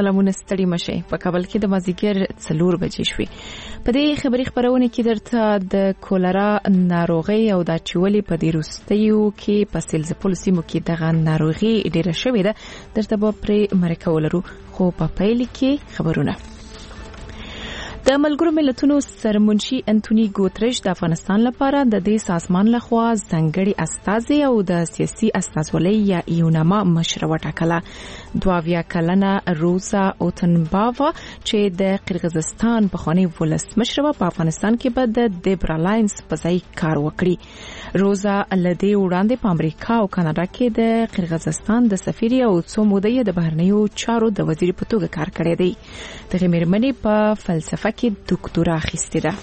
سلامونه ستړي مشه په کابل کې د مازیګر 4 بجې شوې. په دې خبري خبرونه کې درته د کولرا ناروغي او د چولې په دې روستیو کې په سیلزپول سیمو کې دغه ناروغي ډیره شوې ده. درته به پرې مرکه ولرو خو په پیل کې خبرونه. د ملګرو ملتونو سرمنشي انټونی ګوتریش د افغانستان لپاره د دې سازمان لخوا ځانګړي استازي او د سیاسي استازولۍ یا ایوناما مشر وټاکله. 22 کلنه روزا اوتنباوا چې د قرغیزستان پخوانی ولسمشر په افغانستان کې به د دیبرالاینس په ځای کار وکړي. روزا لدې وړاندې په امریکا او کاناډا کې د قرغیزستان د سفیر او څو مودې د بهرنیو چارو د وزیر په توګه کار کړی دی. دغه مېرمنې په فلسفه کې ډاکټورا اخیستې ده.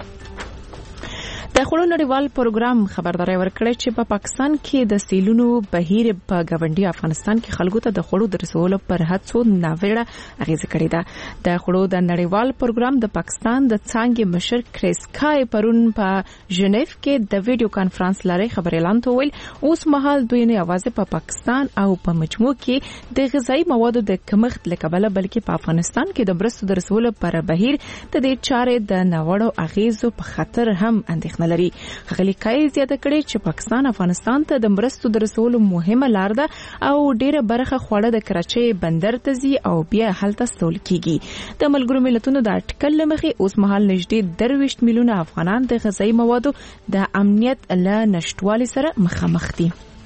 د خړو نړیوال پروګرام خبرداري ورکړې چې په پاکستان کې د سیلونو بهیر په گاونډي افغانستان کې خلکو ته د خړو د رسولو پر هڅو ناوړه اغیزه کړې ده. د خړو د نړیوال پروګرام د پاکستان د څنګه مشر کریس کای پرون په ژنیف کې د ویډیو کانفرنس لارې خبري اعلان ویل اوس مهال دوی نه اواز په پاکستان او په مجموع کې د غذایی موادو د کمښت لکبله بلکې په افغانستان کې د برستو د رسولو پر بهیر د دې چارې د ناوړو اغیزو په خطر هم اندېښنه لري. غلي کای زیاته کړي چې پاکستان افغانستان ته د مرستو د رسولو مهمه لار ده او ډیره برخه خوړه د کراچۍ بندر ته ځي او بیا هلته ستول کیږي. د ملګرو ملتونو د اټکل لمخې اوس مهال نږدې 23 میلیونه افغانان د غذایی موادو د امنیت له نشټوالي سره مخامخ دي.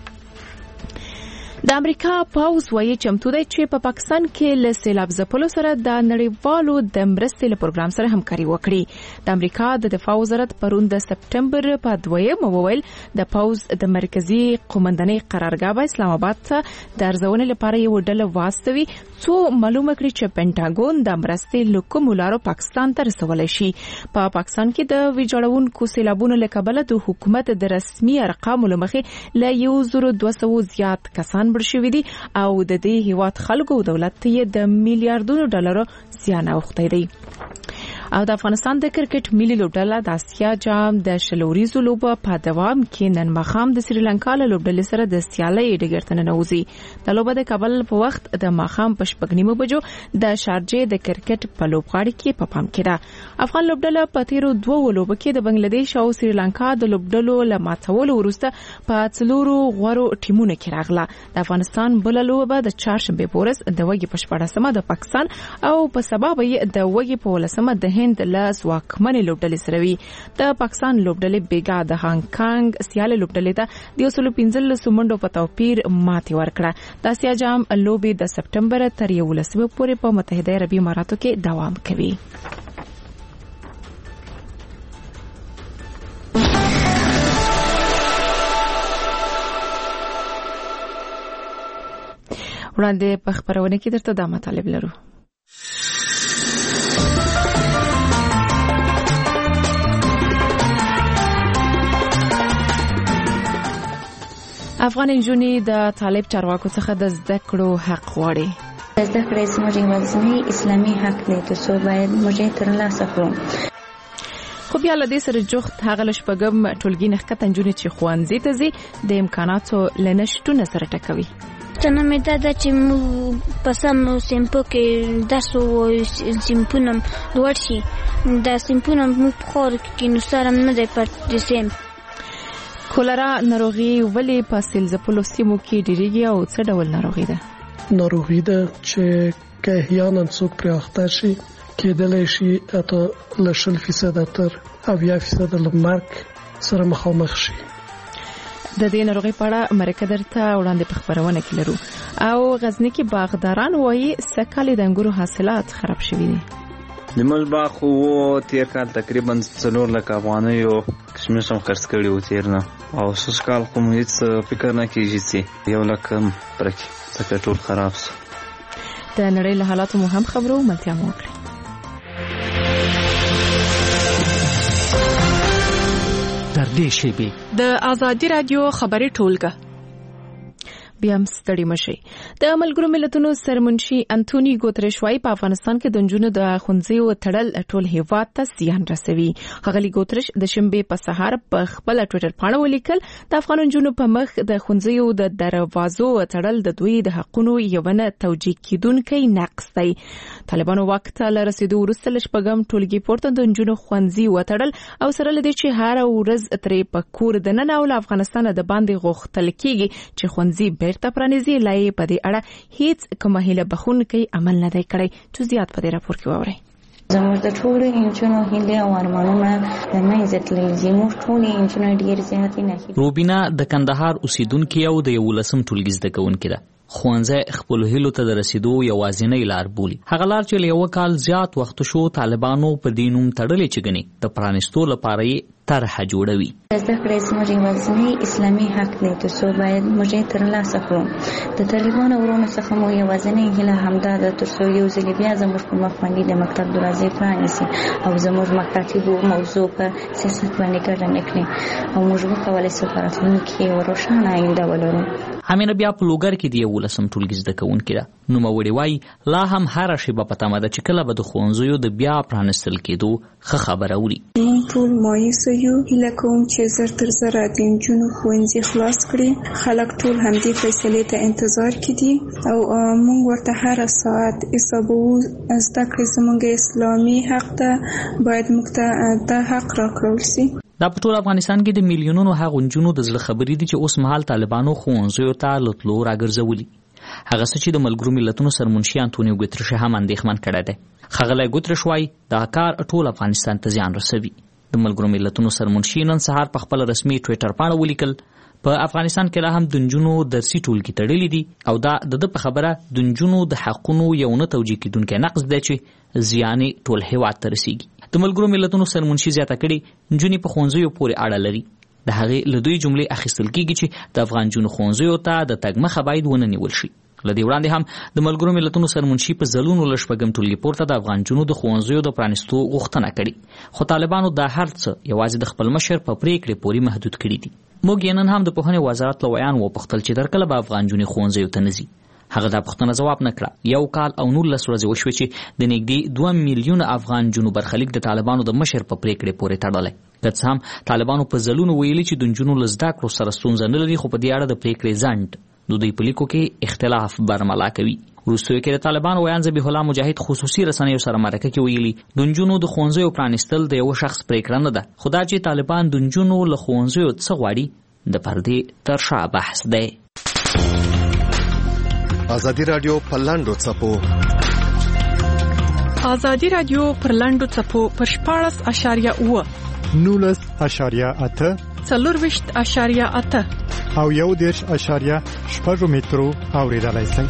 د امریکا پاوز وایي چمتو دی چې په پاکستان کې له سیلاب ځپلو سره د نړیوالو د مرستې له پروګرام سره همکاري وکړي. د امریکا د دفاع وزارت پرون د سپټمبر په 2 وویل د پاوز د مرکزی قومندانۍ قرارګاه په اسلام آباد ته د ارزونې لپاره یو ډله واستوي څو معلومه کړي چې پینټاګون د مرستې لکوم لارو پاکستان ته رسولای شي. په پاکستان کې د ویجاړونکو سیلابونو له کبله د حکومت د رسمي ارقامو لمخې له 1200 زیات کسان شوی دي او د دې هیواد خلکو او دولت ته د میلیارډونو ډالرو زیان اوختی دی. او د افغانستان د کرکټ ملي لوبډله د اسیا جام د شلوريزو لوبه په دوام کې نن ماخام د سریلانکا له لوبډلې سره د سیالۍ ډګر ته ننوځي. د لوبه د کابل په وخت د ماخام په 9:30 بجو د شارجې د کرکټ په لوبغاړي کې په پام کې ده. افغان لوبډله په تیرو 2 لوبو کې د بنگلاديش او سریلانکا د لوبډلو له ماتولو وروسته په 4 غوړو ټیمونو کې راغله. د افغانستان بل لوبه د چهارشنبه پورس د وګي په 14مه د پاکستان او په سبب د وګي په 15مه د هند لاس واکمنې لوبډلې سره وي. د پاکستان لوبډلې بیګا د هانګ کانګ سیاله لوبډلې ته د 115 منډو په توپیر ماتې ورکړه. د اسیا جام لوبې د سپټمبر تر 11 پورې په متحده عربي اماراتو کې دوام کوي. وړاندې په خبرونه کې درته دا مطالب لرو. افغان نجونې د طالب چارواکو څخه د زده کړو حق غواړي. زده کړې زموږ یوازینی اسلامي حق دی چې باید موږ ترلاسه کړو. خو بیا له دې سره جوخت هغه لشپګم ټولګي نخکته نجونې چې خوانځي ته ځي د امکاناتو لنشټونه سره ټکوي. تنه مې دا چې په سم سیمپو کې درس وایو سیمپونه لوړ شي دا سیمپونه مو په خور کې نو سره نه دی پاتې سیم. کولرا ناروغي ولې په سیلزپول سیمو کې ډیریږي او څه ډول ناروغي ده؟ ناروغي ده چې احیانا څوک پر اخته شي کېدلای شي اته له 0% تر 80% لمرګ سره مخامخ شي. د دې ناروغي په اړه مرکه درته وړاندې په خبرونه کې لرو. او غزنی کې باغداران وایي سکه‌ل د انګورو حاصلات خراب شوي دي. د موږ باغ خو تیر کال تقریبا 4 لک افغانیو کشمش هم خرڅ کړي و تیر نه او سوس کال خو هیڅ فکر نه کیږي چې 1 لک پرکې څخه ټول خراب شو. د نړۍ له حالاتو مو هم خبرو ملتیا مو وکړي. د ازادي رادیو خبري ټولګه بیا هم ستړي مشي. د ملګرو ملتونو سرمنشي انټونی ګوتریش وايي په افغانستان کې د نجونو د ښوونځیو تړل ټول هیواد ته زیان رسوي. ښاغلي ګوتریش د شنبې په سهار په خپل ټوئیټر پاڼه ولیکل د افغان نجونو په مخ د ښوونځیو د دروازو تړل د دوی د حقونو یو نه توجیه کیدونکي نقص دی. طالبانو واک ته رسیدو وروسته لشپږم ټولګي پورته د نجونو ښوونځي وتړل او سره لدې چې هر ورځ ترې په کور د نن او افغانستان د باندې غوښتل کیږي چې ښوونځي بیرته پرانیزي. لای په دې اړه هیڅ کومه هیله بخښونکي عمل نه دی کړی. جزئیات په دې راپور کې واورئ. زموږ د ټولو انجونو هیله او ارمانونه د منځ تللي زموږ ټولو انجونو ډیر زیاتې نه. روبینا د کندهار اوسیدونکې او د 11م ټولګي زده کوونکې ده. ښوونځی خپل هیلو ته د رسیدو یوازینۍ لار بولي. هغه لار چې له یو کال زیات وخت شو طالبانو په دینوم تړلې چې غني د پرانستو لپاره یې طرح جوړوي. زده کړې زموږ یوازینی اسلامي حق دی ترڅو باید موږ ترلاسه کړو. د طالبانو ورونو څخه مو یوازینی هیله همدا ده ترڅو یو ځل بیا زموږ په مخ باندې د مکتب دروازې پرانیسي او زموږ مکاتبو موضوع په سیاست باندې ګډه نکړي او موږ وکولای شو په راتلونکي کې روښانه آینده ولرو. امینه بیا په لوګر کې دی 11م ټولګي زده کوونکې ده. نوموړې وایي لا هم هر شی په پته ده چې کله به د ښوونځیو د بیا پرانستل کېدو ښه خبره وړي. موږ ټول مایوسه یو. هیله کوم چې زر تر زره د نجونو ښوونځي خلاص کړي. خلک ټول همدې فیصلې ته انتظار کې دي او موږ ورته هر ساعت حسابو. زده کړې زموږ اسلامي حق ده، باید موږ ته دا حق راکړل شي. دا په ټول افغانستان کې د میلیونونو هغو نجونو د زړه خبرې دي چې اوس مهال طالبانو ښوونځیو ته له تلو راګرځولي. هغه څه چې د ملګرو ملتونو سرمنشي انټونیو ګوتریش هم اندېښمن کړی دی. ښاغلی ګوتریش وایي دا کار ټول افغانستان ته زیان رسوي. د ملګرو ملتونو سرمنشي نن سهار په خپل رسمي ټوئیټر پاڼه ولیکل په افغانستان کې لا هم د نجونو درسي ټولګي تړلي دي او دا د په خبره د نجونو د حقونو یو نه توجیه کیدونکی نقص دی چې زیان ټول هیواد ته رسیږي. د ملګرو ملتونو سرمنشي زیاته کړي نجونې په ښوونځیو پورې اړه لري. د هغې له دوی جملې اخیستل کیږي چې د افغان نجونو ښوونځیو ته د تګ مخه باید ونه نیول شي. له دې وړاندې هم د ملګرو ملتونو سرمنشي په ځلونو له شپږم ټولګي پورته د افغان نجونو د ښوونځیو د پرانستو غوښتنه کړې، خو طالبانو دا هر څه یوازې د خپل مشر په پریکړې پورې محدود کړي دي. موږ یې نن هم د پوهنې وزارت له ویان وپوښتل چې درکله به افغان نجونې ښوونځیو ته نه ځي. هغه دا پوښتنه ځواب نه کړه. 1 کال او 19 ورځې وشوې چې د نږدې 2 میلیونه افغان نجونو برخلیک د طالبانو د مشر په پریکړې پورې تړلی. که څه هم طالبانو په ځلونو ویلي چې د نجونو له زده کړو سره ستونزه نه لري، خو په دې اړه د پریکړې ځنډ د دوی په لیکو کې اختلاف برملا کوي. وروستیو کې د طالبانو ویان ذبیح الله مجاهد خصوصي رسنیو سره مرکه کې ویلي د نجونو د ښوونځیو پرانیستل د یو شخص پریکړه نه ده، خو دا چې طالبان د نجونو له ښوونځیو څه غواړي د پردې تر شا بحث دی. ازادي رادیو پر لاندو څپو ازادي رادیو پر لاندو څپو پر 14.8 19.8 24.8 او 1.6 مترو اوریدلای شئ.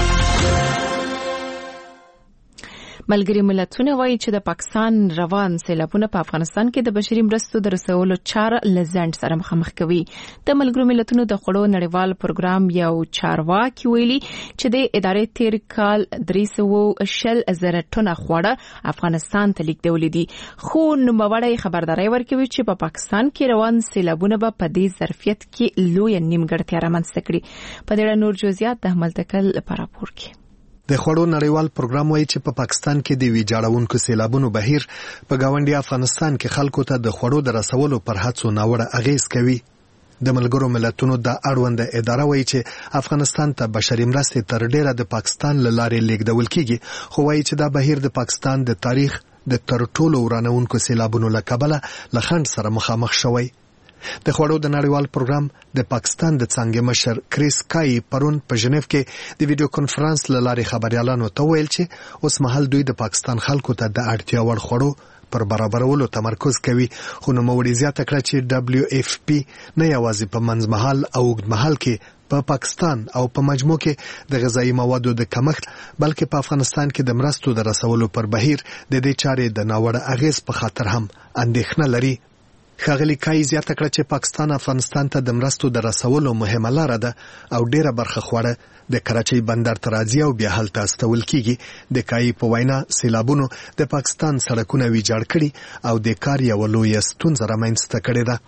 ملګري ملتونه وایي چې د پاکستان روان سیلابونه په افغانستان کې د بشري مرستو د رسولو چاره له ځنډ سره مخامخ کوي. د ملګرو ملتونو د خوړو نړیوال پروګرام یو چارواکي ویلي چې د ادارې تیر کال 310,000 ټنه خواړه افغانستان ته لیږدولي دي، خو نوموړی خبرداری ورکوي چې په پاکستان کې روان سیلابونه به په دې ظرفیت کې لویه نیمګړتیا رامنځته کړي. په دې اړه نور جزئیات د احمد تکل په راپور کې. د خوړو نړیوال پروګرام وایي چې په پاکستان کې د ویجاړونکو سیلابونو بهیر په گاونډي افغانستان کې خلکو ته د خوړو د رسولو پر هڅو ناوړه اغیز کوي. د ملګرو ملتونو د اړوند اداره وایي چې افغانستان ته بشري مرستې تر ډیره د پاکستان له لارې لیږدول کیږي، خو وایي چې دا بهیر د پاکستان د تاریخ د تر ټولو ورانونکو سیلابونو له کبله له خنډ سره مخامخ شوی. د خوړو د نړیوال پروګرام د پاکستان د څنګه مشر کریس کای پرون په ژنیف کې د ویډیو کانفرنس له لارې خبريالانو ته ویل چې اوس مهال دوی د پاکستان خلکو ته د اړتیا وړ خوړو پر برابرولو تمرکز کوي، خو نوموړي زیاته کړه چې WFP نه یوازې په منځمهال او اوږدمهال کې په پاکستان او په مجموع کې د غذایی موادو د کمښت بلکې په افغانستان کې د مرستو د رسولو پر بهیر د دې چارې د ناوړه اغیز په خاطر هم اندېښنه لري. ښاغلي کای زیاته کړه چې پاکستان افغانستان ته د مرستو د رسولو مهمه لاره ده او ډیره برخه خوړه د کراچۍ بندر ته راځي او بیا هلته استول کیږي. د کای په وینا سیلابونو د پاکستان سړکونه ویجاړ کړي او د کار یو لوی ستونزه رامنځته کړې ده.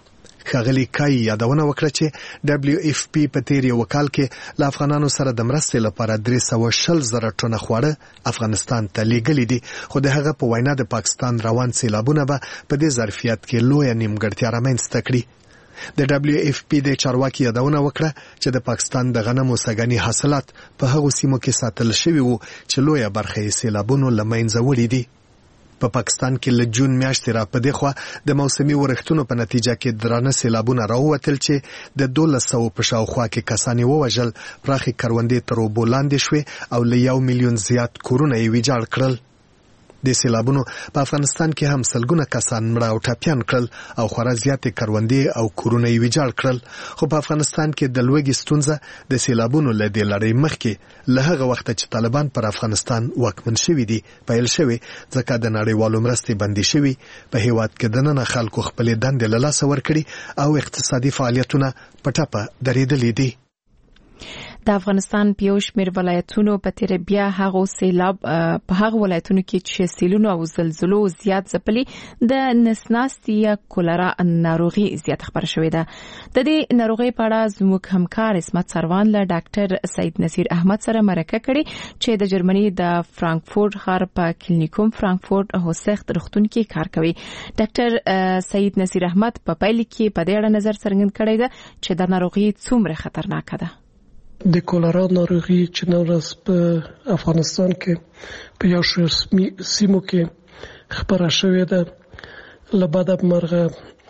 ښاغلي کای یادونه وکړه چې WFP په تیر یو کال کې له افغانانو سره د مرستې لپاره 320,000 ټنه خواړه افغانستان ته لیږلي دي، خو د هغه په وینا د پاکستان روان سیلابونه به په دې ظرفیت کې لویه نیمګړتیا رامنځته کړي. د WFP د چارواکي یادونه وکړه چې د پاکستان د غنمو سږني حاصلات په هغو سیمو کې ساتل شوي وو چې لویه برخه یې سیلابونو له منځه وړي دي. په پاکستان کې له جون میاشتې را پدې خوا د موسمي ورښتونو په نتیجه کې درانه سیلابونه راووتل چې د 1200 په شاوخوا کې کسان ووژل، پراخې کروندې تر اوبو لاندې شوې او له 1 میلیون زیات کورونه یې ویجاړ کړل. د سیلابونو په افغانستان کې هم سلګونه کسان مړه او ټپیان کړل او خورا زیاتې کروندې او کورونه یې ویجاړ کړل. خو په افغانستان کې د لوږې ستونزه د سیلابونو له دې لړۍ مخکې له هغه وخته چې طالبان پر افغانستان واکمن شوي دي پیل شوې، ځکه د نړیوالو مرستې بندي شوي. په هیواد کې دننه خلکو خپلې دندې له لاسه ورکړي او اقتصادي فعالیتونه په ټپه درېدلي دي. د افغانستان په یو شمېر ولایتونو په تیر بیا هغه سیلاب په هغه ولایتونو کې چې سیلونو او زلزلو زیات ځپلي د نسناستي یا کولرا ناروغي زیات خبره شوې ده. د دې ناروغي په اړه زموږ همکار اسمت سروان له ډاکټر سید نصیر احمد سره مرکه کړې چې د جرمني د فرانکفورت ښار په کلینیکوم فرانکفورت هوسخت روغتون کې کار کوي. ډاکټر سید نصیر احمد په پیل کې په دې اړه نظر څرګند کړی ده چې د ناروغي څومره خطرناکه ده. د کولرا ناروغي چې نن ورځ په افغانستان کې په یو شمېر سیمو کې خبره شوې ده، له بده مرغه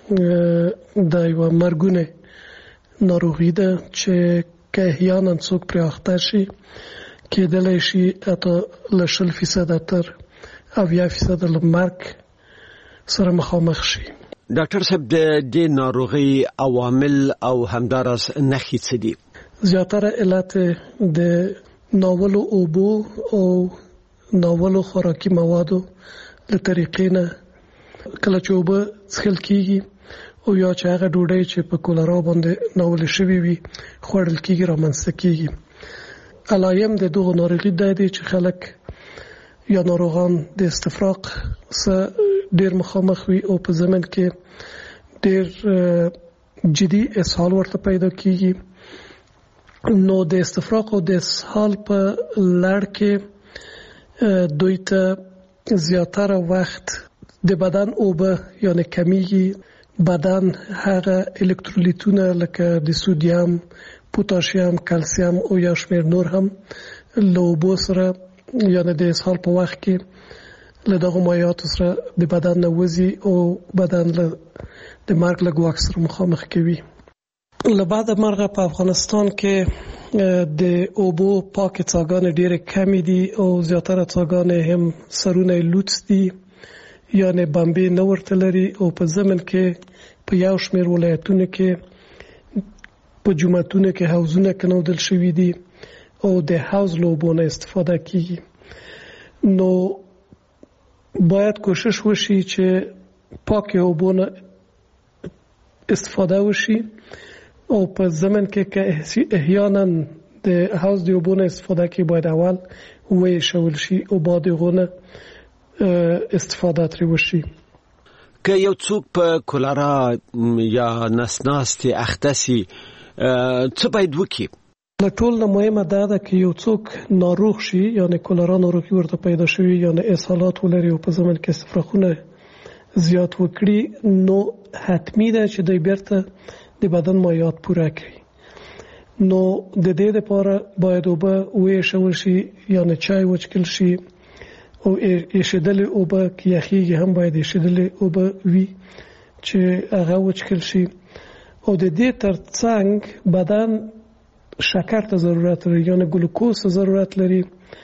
د یو مرګونه ناروغي ده چې که احیانا څوک پرې اخته شي کېدلی شي حتی له 20% تر 80% له مرګ سره مخامخ شي. ډاکټر صاحب د دې ناروغي عوامل او همدارس نښې څه دي؟ زیاتره علت د ناولو اوبو او ناولو خوراکي موادو له طریقې نه کله چې اوبه څښل کیږي او یا چې هغه ډوډۍ چې په کولرا باندې ناول شوی وي خوړل کیږي رامنځته کیږي. علایم د دغه ناروغي د دې چې خلک یا ناروغان د استفراق سره ډیر مخامخ وي او په زمن کې ډیر جدي اسهال ورته پیدا کیږي. نو د استفراق او د اسهال په لړ کې دوی ته زیاتره وخت د بدن اوبه یعنی کمیږي، بدن هغه الکترولیتونه لکه د سودیم، پوتاشیم، کلسیم او یا شمیر نور هم له اوبو سره یعنی د اسهال په وخت کې له دغه مایعاتو سره د بدن نه وځي او بدن له د مرګ له ګواښ سره مخامخ کوي. له بعد مرغه په افغانستان کې د اوبو پاک څاګانې ډېرې کمې دي او زیاتره څاګانې هم سرونه لوڅ دي یعنی بمبې نه ورته لري او په ضمن کې په یو شمېر ولایتونو کې په جوماتونو کې حوضونه کنودل شوي دي او د حوض له اوبو نه استفاده کیږي. نو باید کوشش وشي چې پاک اوبو نه استفاده وشي او په زمن کې که احیانا د حوض د اوبو نه استفاده کې باید اول ویشول شي او بعد غونه استفاده ترې وشي. که یو څوک په کولرا یا نسناستي اخته سي څه باید وکړي؟ له ټول نه مهمه ده چې یو څوک ناروغ شي یعنی کولرا ناروغي ورته پیدا شوي یعنی اسهالات ولري او په زمن کې استفراقونه زیات وکړي نو حتمی ده چې دوی بیرته د بدن مایعات پوره کړي. نو د دې لپاره باید اوبه ویشول شي یعنی چای وڅښل شي او ایشېدلې اوبه کې یخیږي هم باید ایشېدلې اوبه وي چې هغه وڅښل شي او د دې ترڅنګ بدن شکر ته ضرورت لري یعنی ګلوکوز ته ضرورت لري،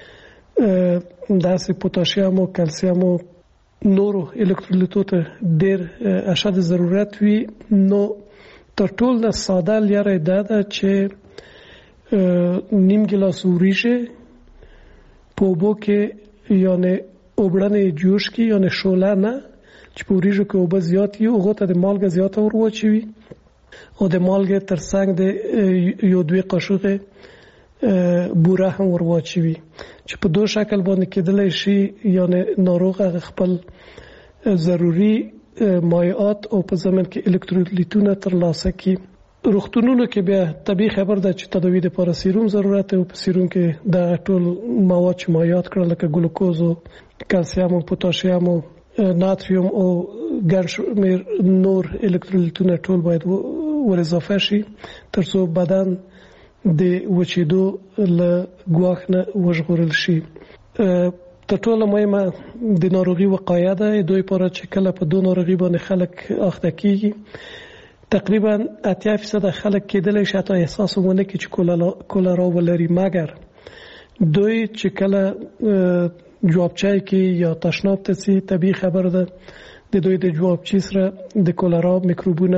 داسې پوتاشیم او کلسیم او نورو الکترولیتو ته ډېر اشد ضرورت وي. نو تر ټول نه ساده لاره ده چې نیم ګلاس وریجې په اوبو کې یعنی اوبړنې جوش کې یعنی شوله نه چې په وریجو کې اوبه زیات وي هغه ته د مالګه زیاته ور واچوي او د مالګې ترڅنګ د یو دوه قاشقه بوره هم ور واچوي چې په دوه شکل باندې کېدلی شي یعنی ناروغ خپل ضروري مایعات او په ضمن کې الکترولیتونه ترلاسه کړي. روغتونونو کې بیا طبي خبر ده چې تداوی لپاره سیروم ضرورت او په سیروم کې د ټول مواد چې مایعات کړل لکه ګلوکوز او کلسیم او پوتاشیم او ناتریوم او ګڼ شمېر نور الکترولیتونه ټول باید ور اضافه شي ترڅو بدن د وچېدو له ګواښ نه وژغورل شي. تر ټولو مهمه د ناروغي وقایه ده. دوی لپاره چې کله په دوه ناروغي باندې خلک اخته کیږي تقریبا 80% خلک کېدلی شي حتی احساس ونه کړي چې کولرا ولري، مګر دوی چې کله جوابچای کې یا تشناب ته سي طبي خبر ده د دوی د جوابچي سره د کولرا میکروبونه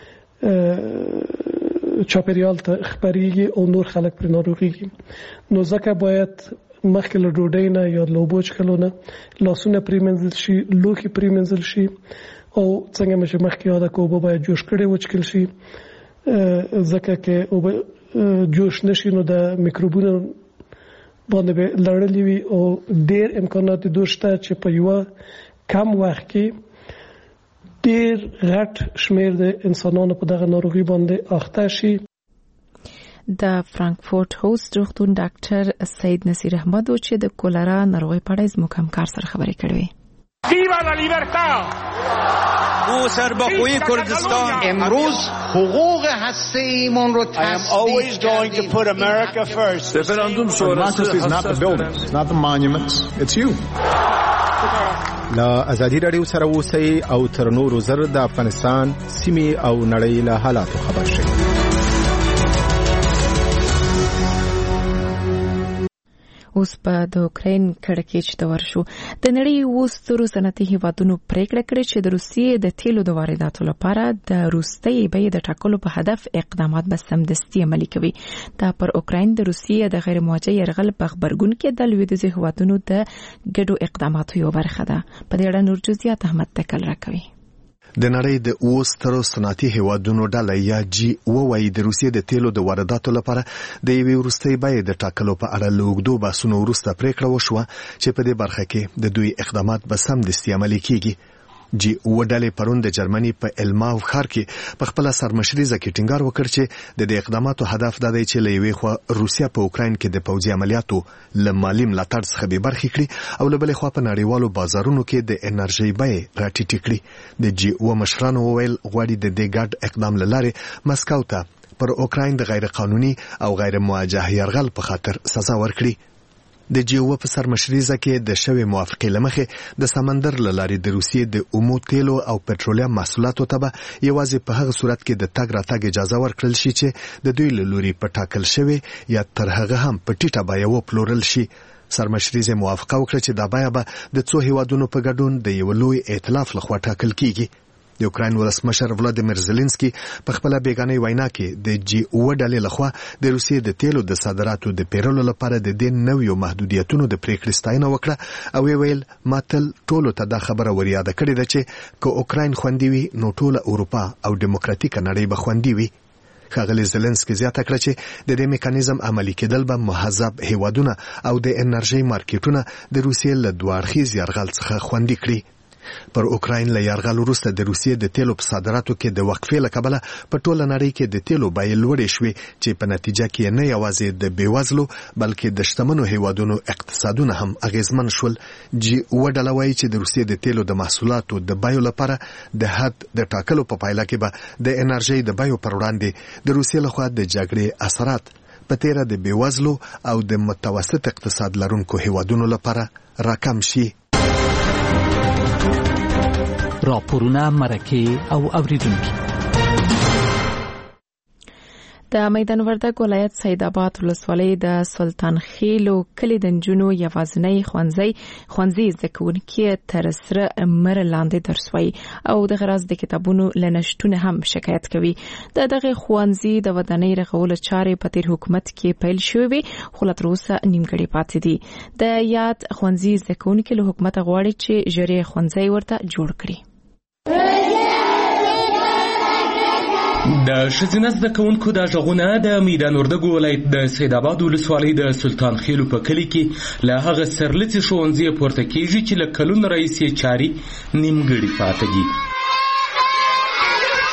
چاپیریال ته خپريږي او نور خلک پر ناروغيږي. نو ځکه باید مخکې له ډوډۍ نه یا له اوبو څښلو نه لاسونه پریمنځل شي، لوښي پریمنځل شي او څنګه چې مخکې یاد کو اوبه باید جوش کړي وچکل شي ځکه کې اوبه جوش نشي نو د میکروبونو باندې لړلې وي او ډېر امکانات دوشته چې په یو کم وخت کې ډېر غټ شمېر د انسانانو په دغه ناروغي باندې اخته شي. د فرانکفورت هوست روغتون ډاکټر سید نصیر احمد چې د کولرا ناروغي په اړه زموږ همکار سره خبرې کړې. ویوا لا لیبرتا او سربخوی کردستان امروز حقوق هسته‌ایمون رو always going to put America first. Referendum شورای is not the buildings, not the monuments, it's you. لا ازادي رادیو سره اوسئ او تر نورو زر د افغانستان سیمې او نړۍ له حالاتو خبر شئ. اوس په د اوکراین کړکېچ ته ورشو. د نړۍ وسترو صنعتي هیوادونو پریکړه کړې چې د روسیې د تیلو د وارداتو لپاره د روسي بیې د ټاکلو په هدف اقدامات به سمدستي عملي کوي. دا پر اوکراین د روسیې د غیر موجه يرغل په خبرګون کې د لویدیځ هیوادونو د ګډو اقداماتو یو برخه ده. په دې اړه نور جزئیات احمد تکل راکوي. د نړۍ د اوسترو صنعتي هیوادونو ډله یا جی وایي د روسیې د تیلو د وارداتو لپاره د یوې وروستۍ بیې د ټاکلو په اړه له اوږدو بحثونو وروسته پریکړه وشوه چې په دې برخه کې د دوی اقدامات به سمدستي عملي کیږي. جی ډلې پرون د جرمني په الماو ښار کې په خپل سرمشريزه کې ټینګار وکړ چې د دې اقداماتو هدف دا دی چې له یوې خوا روسیا په اوکراین کې د پوځي عملیاتو له مالي ملاتړ څخه به برخې کړي او له بلې خوا په نړیوالو بازارونو کې د انرژي بیې راټیټې کړي. د جی مشرانو وویل غواړي د دې ګډ اقدام له لارې مسکو ته پر اوکراین د غیر قانوني او غیر موجه يرغل په خاطر سزا ورکړي. د جیو په سرمشريزه کې د شوی موافقه لمخې د سمندر لارې د روسیې د اومو تیلو او پټرولیم محصولاتو ته به یوازې په هغه صورت کې د تګ راتګ اجازه ورکړل شي چې د دوی له لوري په ټاکل شوی یا تر هغه هم په ټیټه بیه وپلورل شي. سرمشريزه موافقه وکړه چې دا بیه به د څو هیوادونو په ګډون د یو لوی ائتلاف لخوا ټاکل کیږي. د اوکراین ولسمشر ولادیمیر زيلنسکي په خپل بیگانه وینا کې د جی ډلې لخوا د روسیې د تیلو د صادراتو د پیرلو لپاره د دې نویو محدودیتونو د پریکړې ستاینه وکړه او ویل ماتل ټولو ته دا خبره وریاده کړې ده چې که اوکراین خوندي وي نو ټوله اروپا او دیموکراتیک نړۍ به خوندي وي. ښاغلی زيلنسکي زیاته کړه چې د دې میکانیزم عملي کېدل به مهذب هیوادونه او د انرژي مارکیټونه د روسیې له دوه اړخیز یرغل څخه خوندي کړي. پر اوکراین له یرغل وروسته د روسیې د تیلو په صادراتو کې د وقفې له کبله په ټوله نړۍ کې د تیلو بیې لوړې شوې چې په نتیجه کې نه یوازې د بیوزلو بلکې د شتمنو هیوادونو اقتصادونه هم اغیزمن شول. جی ډله وایي چې د روسیې د تیلو د محصولاتو د بیو لپاره د حد د ټاکلو په پایله کې به د انرژي د بیو پر وړاندې د روسیې لخوا د جګړې اثرات په تیره د بیوزلو او د متوسط اقتصاد لرونکو هیوادونو لپاره راکم شي. راپورونه مرکه او اوریدونکو. د میدان وردګ ولایت سید آباد ولسوالۍ د سلطان خیلو کلی د نجونو یوازینی ښوونځي زده کوونکي تر سره مر لاندې درس وایي او د غراز د کتابونو لنشتونه هم شکایت کوي. دغه ښوونځي د ودانۍ رغولو چارې په تیر حکومت کې پیل شوې خو لا تر اوسه نیمګړې پاتې دي. د یاد ښوونځي زده کوونکي له حکومت غواړي چې ژر ښوونځي ورته جوړ کړي. د ښځینه زده کوونکو د غږونه د میدان وردګ ولایت د سید آباد ولسوالۍ د سلطان خیلو په کلي کې له هغه سرلڅي ښوونځي پورته کېږي چې له کلونو راهیسې چارې نیمګړې پاتې دي.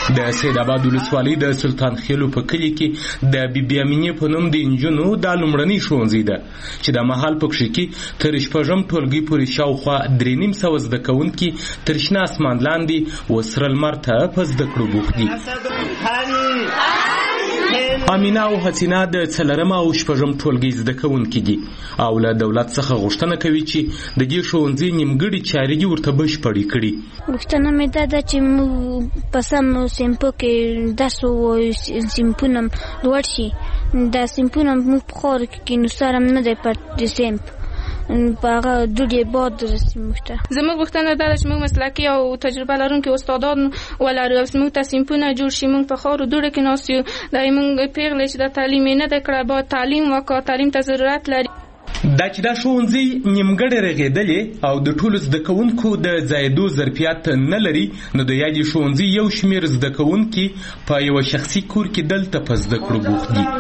د سید آباد ولسوالۍ د سلطان خیلو په کلي کې د بی بی امینې په نوم د انجونو دا لومړنی ښوونځی ده چې د مهال په کښې کې تر شپږم ټولګي پورې شاوخوا 3,500 زده کوونکي تر شنه اسمان لاندې و سره لمر ته په زده کړو بوخت دي. امینه او حسینه د څلرم او شپږم ټولګي زده کوونکي دي او له دولت څخه غوښتنه کوي چې د دې ښوونځي نیمګړي چارې دې ورته بشپړې کړي. غوښتنه مې دا ده چې موږ په سم سیمپو کې درس ووایو، سیمپونه لوړ شي. دا سیمپونه موږ په خاور کې نو سره نه دی پټ سیمپ په هغه دوړې باد رسي موږ ته. زموږ غوښتنه دا ده چې موږ مسلکي او تجربه لرونکي استادان ولرو او موږ ته سیمپونه جوړ شي. موږ په خاورو دوړو کې ناست یو، دا موږ پیغلې چې د تعلیم نه ده کړی باید تعلیم وکړو، تعلیم ته ضرورت لري. دا چې دا ښوونځی نیمګړی رغېدلې او د ټولو زده کوونکو د ځایېدو ظرفیت نه لري، نو د یادې ښوونځي یو شمېر زده کوونکي په یوه شخصي کور کې دلته په زده کړو بوخت دي.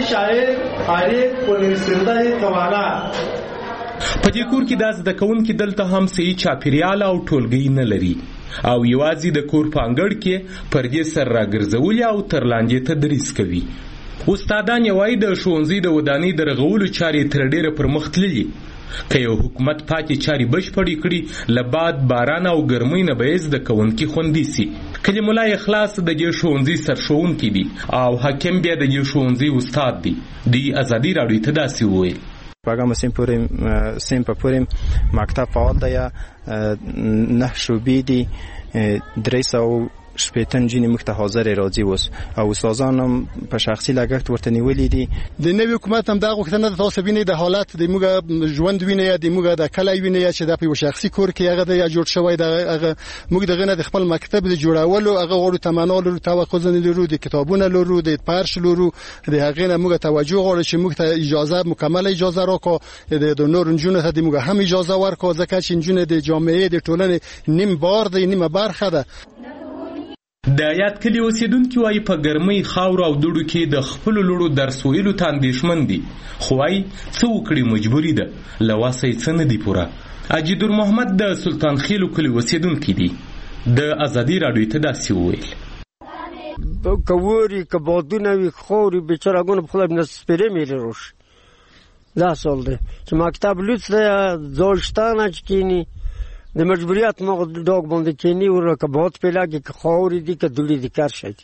په دې کور کې دا زده کوونکي دلته هم صحیح چاپیریال او ټولګي نه لري او یوازې د کور په انګړ کې پردې سر راګرځولي او تر لاندې تدریس کوي. استادان یې وایي د ښوونځي د ودانۍ د رغولو چارې تر ډېره پرمخ تللي. که یو حکومت پاکې چارې بشپړې کړي، له باد باران او ګرمۍ نه به یې زده کوونکي خوندي سي. کلیم الله اخلاص د دې ښوونځي سرښوونکی دی او حاکم بیا د دې ښوونځي استاد دی. دوی ازادي راډیو ته داسې وویل: شپږم سیم په پورې مکتب فعال دی، 9 شعبې دي، 300 شپېته نجونې موږ ته حاضرې راځي اوس او استادان هم په شخصي لګښت ورته نیولي دي. د نوي حکومت هم دا غوښتنه ده تاسو وینئ د حالت د موږ ژوند وینئ یا د موږ د کلی وینئ چې دا په یو شخصي کور کې هغه د جوړ شوی د هغه موږ دغه نه د خپل مکتب د جوړولو هغه غواړو، تمنا لرو، توقع لرو، د کتابونه لرو، د فرش لرو، د هغې نه موږ توجه غواړو چې موږ ته اجازه مکمله اجازه راکړو، د نور نجونو ته موږ هم اجازه ورکړو ځکه چې نجونې د جامعې د ټولنې نیم بار دی، نیمه برخه ده. د یاد کلي اوسیدونکي وایي په ګرمۍ خاورو او دوړو کې د خپلو لوړو درس ویلو ته اندېښمن دي، خو وایي څه وکړي مجبوري ده، له وسه یې څه نه دي پوره. اجیدور محمد د سلطان خیلو کلي اوسیدونکی دی، د ازادي راډیو ته داسې وویل: که ووري که بادونه وي خاورې بېچارهګانو په خدای سپېرې میلې راشي. دا سوال دی چې مکتب لوڅ دی، ځای شته نه چې کښېني، د مجبوریت ما ډاګ باندې کېني ور که باد پې لګي که خاورې دي که دوړې دي کار شي.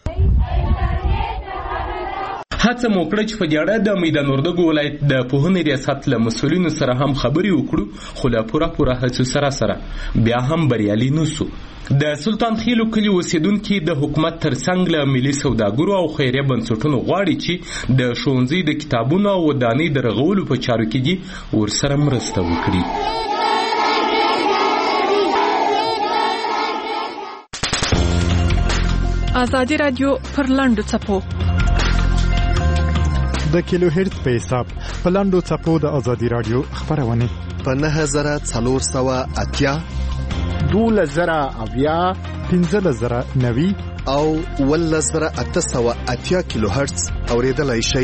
هڅه مو وکړه چې په دې اړه د میدان وردګو ولایت د پوهنې ریاست له مسؤلینو سره هم خبرې وکړو، خو له پوره هڅو سره بیا هم بریالي نه سو. د سلطان خیلو کلي اوسیدونکي د حکومت ترڅنګ له ملي سوداګرو او خیریه بنسټونو غواړي چې د ښوونځي د کتابونو او ودانۍ د رغولو په چارو کې دي ورسره مرسته وکړي. ازادي رادیو پر لاندو څپو د کیلو هرت په حساب په لاندو څپو د ازادي رادیو خبرونه په 9480 12090 15090 او 11880 کیلو هرتز اوریدلای شئ.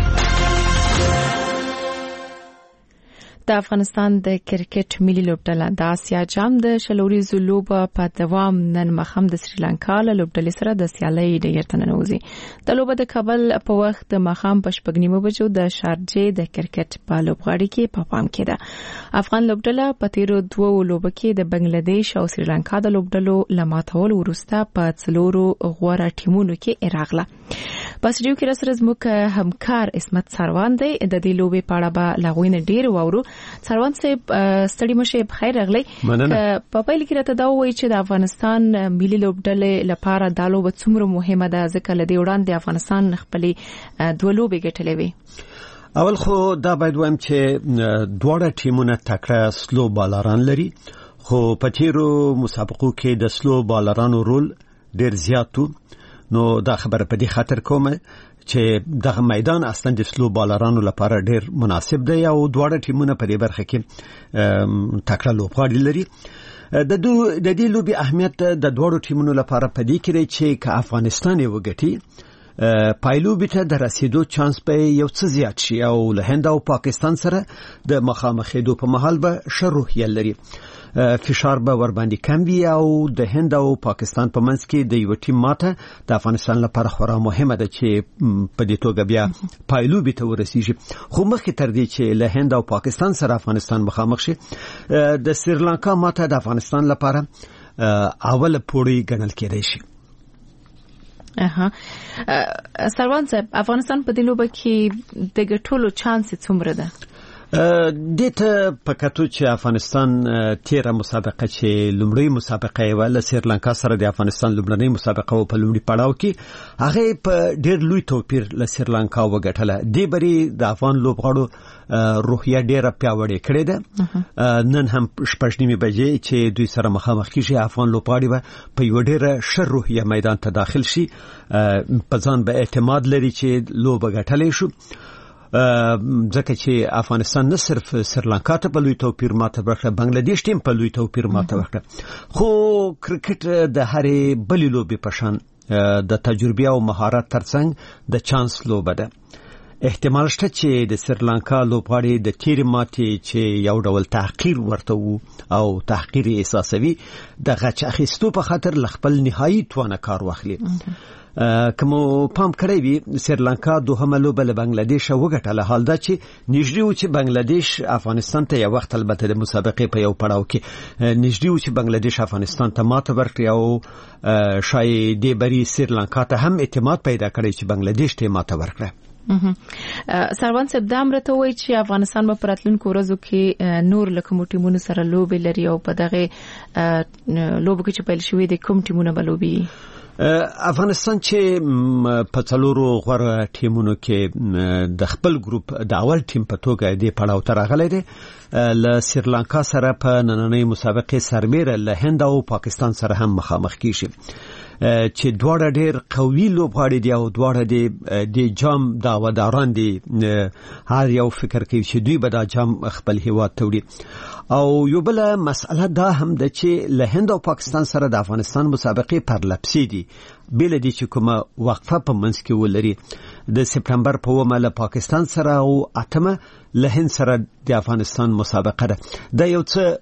د افغانستان د کرکټ ملي لوبډله د آسیا جام د شلوريزو لوبه په دوام نن مخام د سریلانکا له لوبډلې سره د سیالۍ ډګر ته ننوځي. د لوبه د کابل په وخت د مخام په 9:30 بجو د شارجې د کرکټ په لوبغاړي کې په پام کې ده. افغان لوبډله په تیرو 2 لوبو کې د بنگلاديش او سریلانکا د لوبډلو لماتول ورسته په 4 غوړه ټیمونو کې راغله. په سټډیو کې سره زموږ همکار اسمت سروان دی. د دې لوبې په اړه به لاغوینه ډیر وورو. سروان صاحب ستړي مشه بخیر راغلی. په پیل کې راته دا وایي چې د افغانستان ملي لوبډلې لپاره دا لوبه څومره مهمه ده ځکه لدې وړاندې افغانستان خپلې 2 لوبې ګټلې وي. اول خو دا باید وایم چې دواړه ټیمونه تکړه سلو بالران لري، خو په تیرو مسابقو کې د سلو بالرانو رول ډیر زیاتو. نو دا خبره په دې خاطر کومه چې دغه میدان اصلا د سلو بالرانو لپاره ډیر مناسب دی او دواړه ټیمونه په دې برخه کې تکړه لوبغاړي لري. د دې لوبي اهمیت د دواړو ټیمونو لپاره په دې کې دی چې که افغانستان یې وګټي پایلوبې ته د رسیدو چانس به یو څه زیات شي او له هند او پاکستان سره د مخامخېدو په مهال به ښه روحیه لري. فشار به ور باندې کم وي او د هند او پاکستان په منځ کې د یو ټیم ماته د افغانستان لپاره خورا مهمه ده چې په دې توګه بیا پایلوبي ته ورسیږي. خو مخکې تر دې چې له هند او پاکستان سره افغانستان مخامخ شي د سریلانکا ماته د افغانستان لپاره اوله پوړی ګڼل کېدای شي. سروان صاحب افغانستان په دې لوبه کې د ګټلو چانس څومره ده؟ دته پکاتو چې افغانستان تیره مسابقه چې لومړی مسابقه یې ول سریلانکا سره د افغانستان لومړنۍ مسابقه په لومړي پړاو کې هغه په ډېر لوی توپیر له سریلانکا وګټله. دې بری د افغان لوبغاړو روحیه ډېره پیاوړې کړې ده. نن هم 8:30 بجې چې دوی سره مخامخ کیږي افغان لوبغاړي به په یو ډېر ښه روحیه میدان ته داخل شي، په ځان به اعتماد لري چې لوبه ګټلې شو، ځکه چې افغانستان نه صرف سریلانکا ته په لوی توپیر ماته ورکړه، بنگلاديش ټیم په لوی توپیر ماته ورکړه. خو کرکټ د هرې بلې لوبې په شان د تجربه او مهارت ترڅنګ د چانس لوبه ده. احتمال شته چې د سریلانکا لوبغاړي د تیرې ماتې چې یو ډول تحقیر ورته وو او تحقیر احساسوي د غچ اخیستو په خاطر خپل نهایی توانه کار واخلي. کومو پام کړی وي سریلانکا دوهمه لوبه له بنگلاديش وګټله، حال دا چې نږدې و چې بنگلاديش افغانستان ته یو وخت البته د مسابقې په یو پړاو کې نږدې و چې بنگلاديش افغانستان ته ماته ورکړي او شاید دې بری سریلانکا ته هم اعتماد پیدا کړي چې بنگلاديش ته ماته ورکړي. سروان صاحب دا امرته وایي چې افغانستان په راتلونکو ورځو کې نور له کوم ټیمونو سره لوبې لري او په دغه لوبو کې چې پیل شوې د کوم ټیمونو به لوبي؟ افغانستان چې په څلورو غوړ ټیمونو کې د خپل ګروپ د اول ټیم په توګه د پړاو ته راغلی دی، له سریلانکا سره په نننۍ مسابقې سربیره له هند او پاکستان سره هم مخامخ کیږي چې دواړه ډېر قوي لوبغاړي دي او دواړه د جام داوداران دي. هر یو فکر کوي چې دوی به دا جام خپل هیواد ته وړي. او یو بل مسئله دا هم ده چې له هند او پاکستان سره د افغانستان مسابقې پرلپسې دي، بل دي چې کومه وقفه په منځ کې ولري. د سپتمبر په 1 له پاکستان سره او 8 له هند سره د افغانستان مسابقه ده. دا یو څه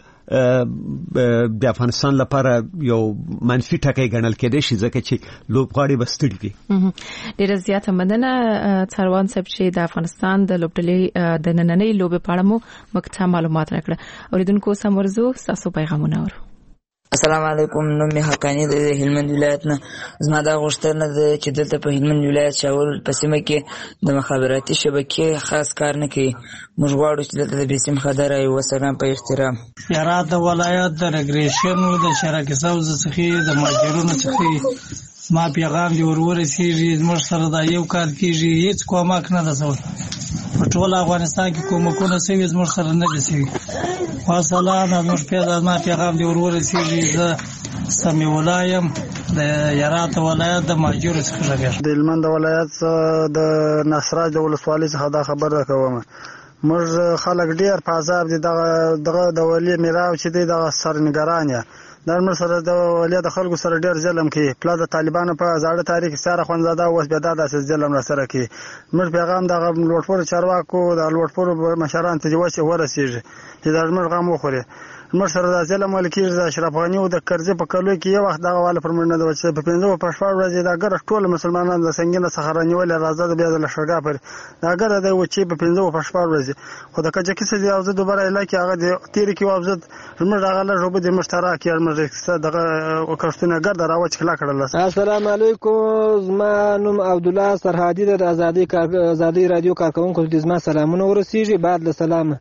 د افغانستان لپاره یو منفي ټکی ګڼل کېدای شي ځکه چې لوبغاړي بستړي دي. ډېر زیاته مننه سروان صاحب چې د افغانستان د لوبډلې د نننۍ لوبې په اړه مو مکتب معلومات راکړه. اوریدونکو سمورزو تاسو پیغامونه اورو. السلام علیکم، نوم می حقانی د هلمند ولایت نه. زما دا غوښتنه ده چې دلته په هلمند ولایت شاول په سیمه کې د مخابراتي شبکې خاص کار نه کوي. موږ غواړو چې دلته د بیسیم خدای او سلام په احترام هرات ولایت د ریګریشن او د شراکت سوز څخه د ماجرونو څخه ما پیغام دی ورورسیږي. موږ سره دا یو کار کیږي، هیڅ کومک نه ده په ټول افغانستان کې کومکونه سوي موږ سره نه دي سوي. واسلام موږ ما پیغام دی ورورسیږي. زه سمي ولایم د هرات ولایت د ماجرو څخه راغلی. د هلمند ولایت د نصراج د ولسوالۍ څخه دا خبره کوم. موږ خلک ډیر په عذاب دي. دغه د ولي میراو چې دی د سرنګران یا در مر سره د ولي د خلکو سره ډیر ظلم کوي. پلا د طالبانو په زاړه تاریخ سره خوندزاده اوس بیا د ظلم را سره کوي. موږ پیغام د لوټپور چارواکو د لوټپور مشران ته ورسیږي چې د موږ غم وخوري. موږ سره د ظلم ولکې د اشرف غنی او د کرزي په کلو کې یو وخت دغه والا پر موږ نه د وچې په 15 په شپږ ورځې د ګر ټول مسلمانان د سنگینه صخره نیول راځي د بیا د لشرګا پر دا ګر د وچې په 15 په شپږ ورځې خو د کجکې څه دی او زه دوباره علاقې هغه د تیر کې وابزد موږ هغه له جوب د مشترک یې موږ دغه وکړتنه ګر دراوچ کلا کړل. السلام علیکم، زما نوم عبد الله سرحدی د ازادي رادیو کارکونکو د زما سلامونه ورسیږي. بعد له سلام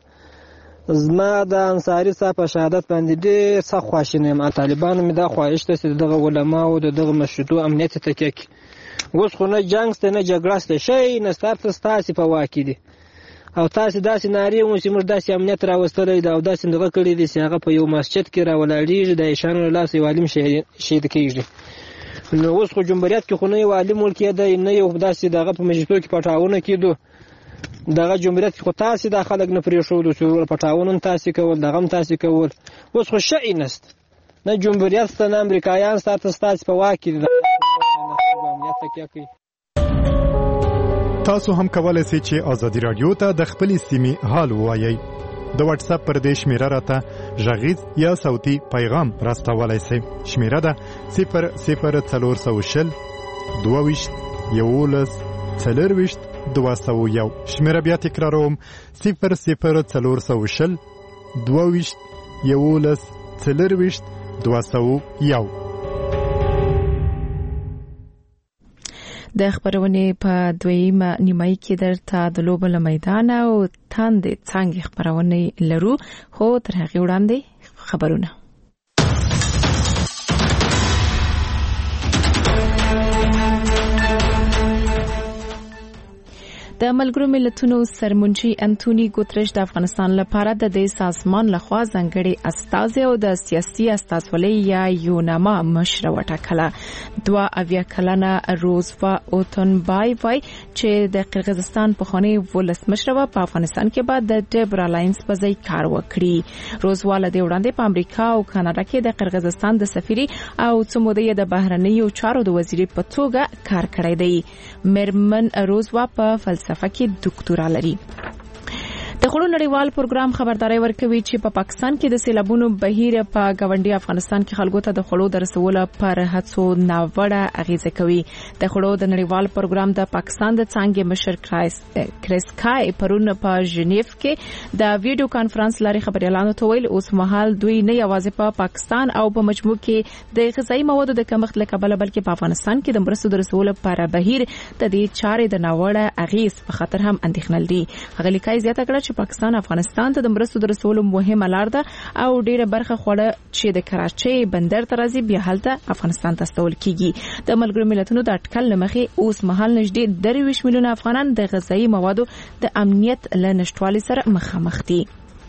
زما د انصاری صاحب په شهادت باندې ډېر سخت خواشینی یم. طالبانو مې دا خواهش ته چې دغه علماو د دغه مشروطو امنیت تکیه کړي. اوس خو نه جنګ شته نه جګړه شته، شی نه ستاسې په واک کې دي او تاسې داسې نارې مو چې موږ داسې امنیت راوستلی دی او داسې دغه کړی دی چې هغه په یو مسجد کې راولاړېږي د عیشانو له لاسه یو عالم شهید کېږي. نو اوس خو جمهوریت کې خو نه یو عالم ورکېدی نه یو داسې دغه په مجلسو کې پټاونه کېدو. دغه جمهوریت خو تاسې دا خلک نه پرېښودو چې پټاونه تاسې کول دغه هم تاسې کول. اوس خو شی نسته، نه جمهوریت شته نه امریکایان شته، ستاسې په واک کې دي. تاسو هم کولای شئ چې ازادي رادیو ته د خپلې سیمې حال ووایئ. د واتس اپ پر دې شمیره راته غږیز یا صوتي پیغام راستولای شئ. شمیره ده 00420 22 11 40 201. شمیره بیا تکراروم 00420 22 11 40 201. د خبرونې په دویمه نیمایي کې درته د لوبو له میدان او تاندې څنګه خبرونه لرو، خو تر هغه وړاندې خبرونه. د ملګرو ملتونو سرمنشي انټونی ګوتریش د افغانستان لپاره د دې سازمان لخوا ځانګړي استازي او د سیاسي استازولۍ یا یوناما مشر وټاکله. 22 کلنه روزوا اوتنبای وای چې د قرغیزستان پخوانی ولسمشر و په افغانستان کې بعد د ډیبر الاینس په ځای کار وکړي. روزوا له دې وړاندې په امریکا او کاناډا کې د قرغیزستان د سفیري او څو مودې د بهرنیو چارو د وزیري په توګه کار کړی دی. مرمن روزوا په فلسفه کې ډاکټورا لري. د خړو نړیوال پروګرام خبرداري ورکوي چې په پاکستان کې د سیلابونو بهیر په ګاونډي افغانستان کې خلکو ته د خړو درسولو پر هڅو ناوړه اغیزه کوي. د خړو د نړیوال پروګرام د پاکستان د څنګه مشر کریس کای پرون په ژنیف کې د ویډیو کانفرنس لاري خبريالانو ته ویل اوس مهال دوی نه یوازې په پاکستان او په مجموع کې د غذایی موادو د کمښت له کبله بلکې په افغانستان کې د مرستو درسولو پر بهیر د دې چارې د ناوړه اغیز په خطر هم اندېښنه لري. هغه لیکای زیاته کړه چې پاکستان افغانستان ته د مرستو درسولو مهمه لار ده او ډیره برخه خوړه چې د کراچۍ بندر ته راځي بیا هلته افغانستان ته استول کیږي. د ملګرو ملتونو د اټکل لمخې اوس مهال نږدې 23 میلیونه افغانان د غذایی موادو د امنیت له نشټوالي سره مخامخ دي.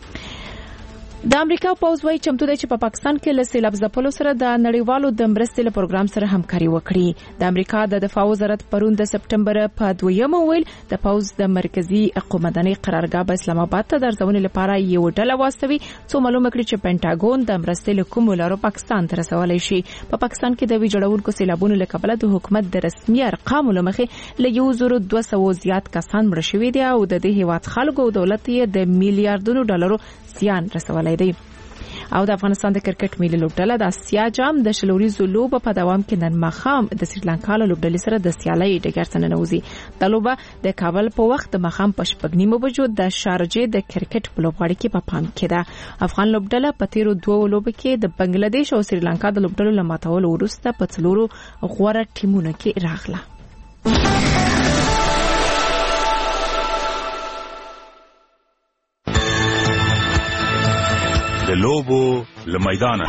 د امریکا پوز وايي چمتو دی چې په پاکستان کې له سیلاب ځپلو سره د نړیوالو د مرستې له پروګرام سره همکاري وکړي. د امریکا د دفاع وزارت پرون د سپټمبر په 2 ویل د پوز د مرکزی قومندانۍ قرارګاه په اسلام آباد ته درځونې لپاره یو ډله واستوي څو معلومه کړي چې پینټاګون د مرستې له کومو لارو پاکستان ته رسولای شي. په پاکستان کې د ویجاړونکو سیلابونو له کبله د حکومت د رسمي ارقامو لمخې له 1200 زیات کسان مړه شوي دي او د دې هیواد خلکو او دولت یې د میلیارډونو ډالرو زیان رسولای دی. او د افغانستان د کرکټ ملي لوبډله د اسیا جام د شلوريزو لوبه په دوام کې نن مخام د سریلانکا لوبډلې سره د سیالۍ ډګر ته ننوځي. د لوبه د کابل په وخت د مخام په 9 بجو د شارجې د کرکټ په لوبغاړي کې په پام کې ده. افغان لوبډله په تیرو 2 لوبو کې د بنگلاديش او سریلانکا د لوبډلو لماتولو وروسته په څلورو غوړه ټیمونو کې راغله. د لوبو له میدانه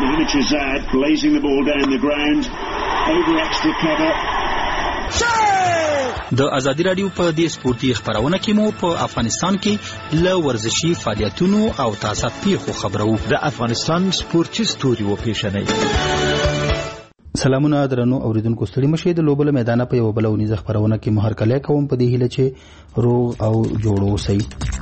د ازادي رادیو په دې سپورتي خبرونه کې مو په افغانستان کې له ورزشي فعالیتونو او تازه پیښو خبرو. د افغانستان سپورتي ستوري و پیښنې. سلامونه درنو اوریدونکو ستړي مشه د لوبو له میدانه په یو بلونی خبرونه کې مهر کله کوم په دې هله چې روغ او جوړ اوسئ.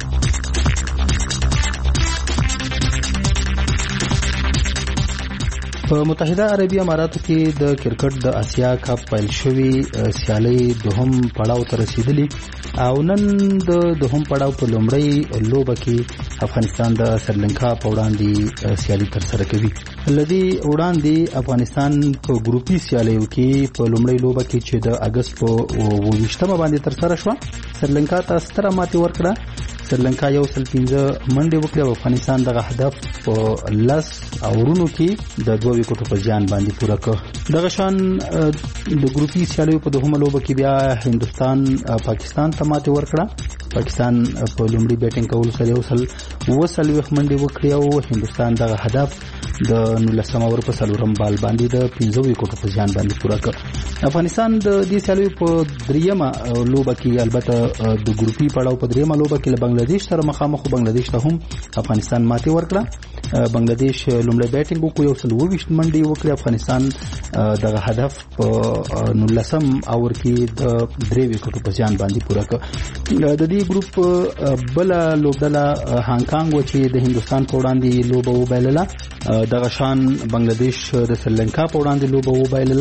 په متحده عربی اماراتو کې د کرکټ د اسیا کپ پیل شوی سیالي دوهم پړاو ته رسیدلی او نن د دوهم پړاو په لومړی لوبه کې افغانستان د سریلانکا په وړاندې سیالي ترسره کوي. لدی وړاندې افغانستان په ګروپي سیالیو کې په لومړی لوبه کې چې د اگست په 28 باندې ترسره شو سریلانکا ته ستره ماتې ورکړه. سریلانکا یو سل 15 منډه وکړه او افغانستان دغه هدف په لس اورونو کې د 2 وکټو په ځان باندې پوره کړ. دغه شان د ګروپي سیالیو په دوهمه لوبه کې بیا هندستان پاکستان ته ماتې ورکړه. پاکستان په لومړي بیټینګ کول سره یو سل وسلوخ منډه وکړه او هندستان دغه هدف د 19 اور په سلورم بال باندې د 15 وکټو په ځان باندې پوره کړ. افغانستان د دې سیالیو په دریمه لوبه کې البته د ګروپي پړاو په دریمه لوبه کې له بنگلاديش سره مخامخ بنگلاديش ته هم افغانستان ماتې ورکړه. بنگلاديش لومړی بیټینګ وکړ یو سل 20 منډه وکړه. افغانستان دغه هدف په 19 اور کې د 3 وکټو په ځان باندې پوره کړ. د دې ګروپ بل لوبډله هانګ کانګ و چې د هندستان په وړاندې لوبه وبایلله. دغه شان بنگلاديش د سریلانکا په وړاندې لوبه وبایلله.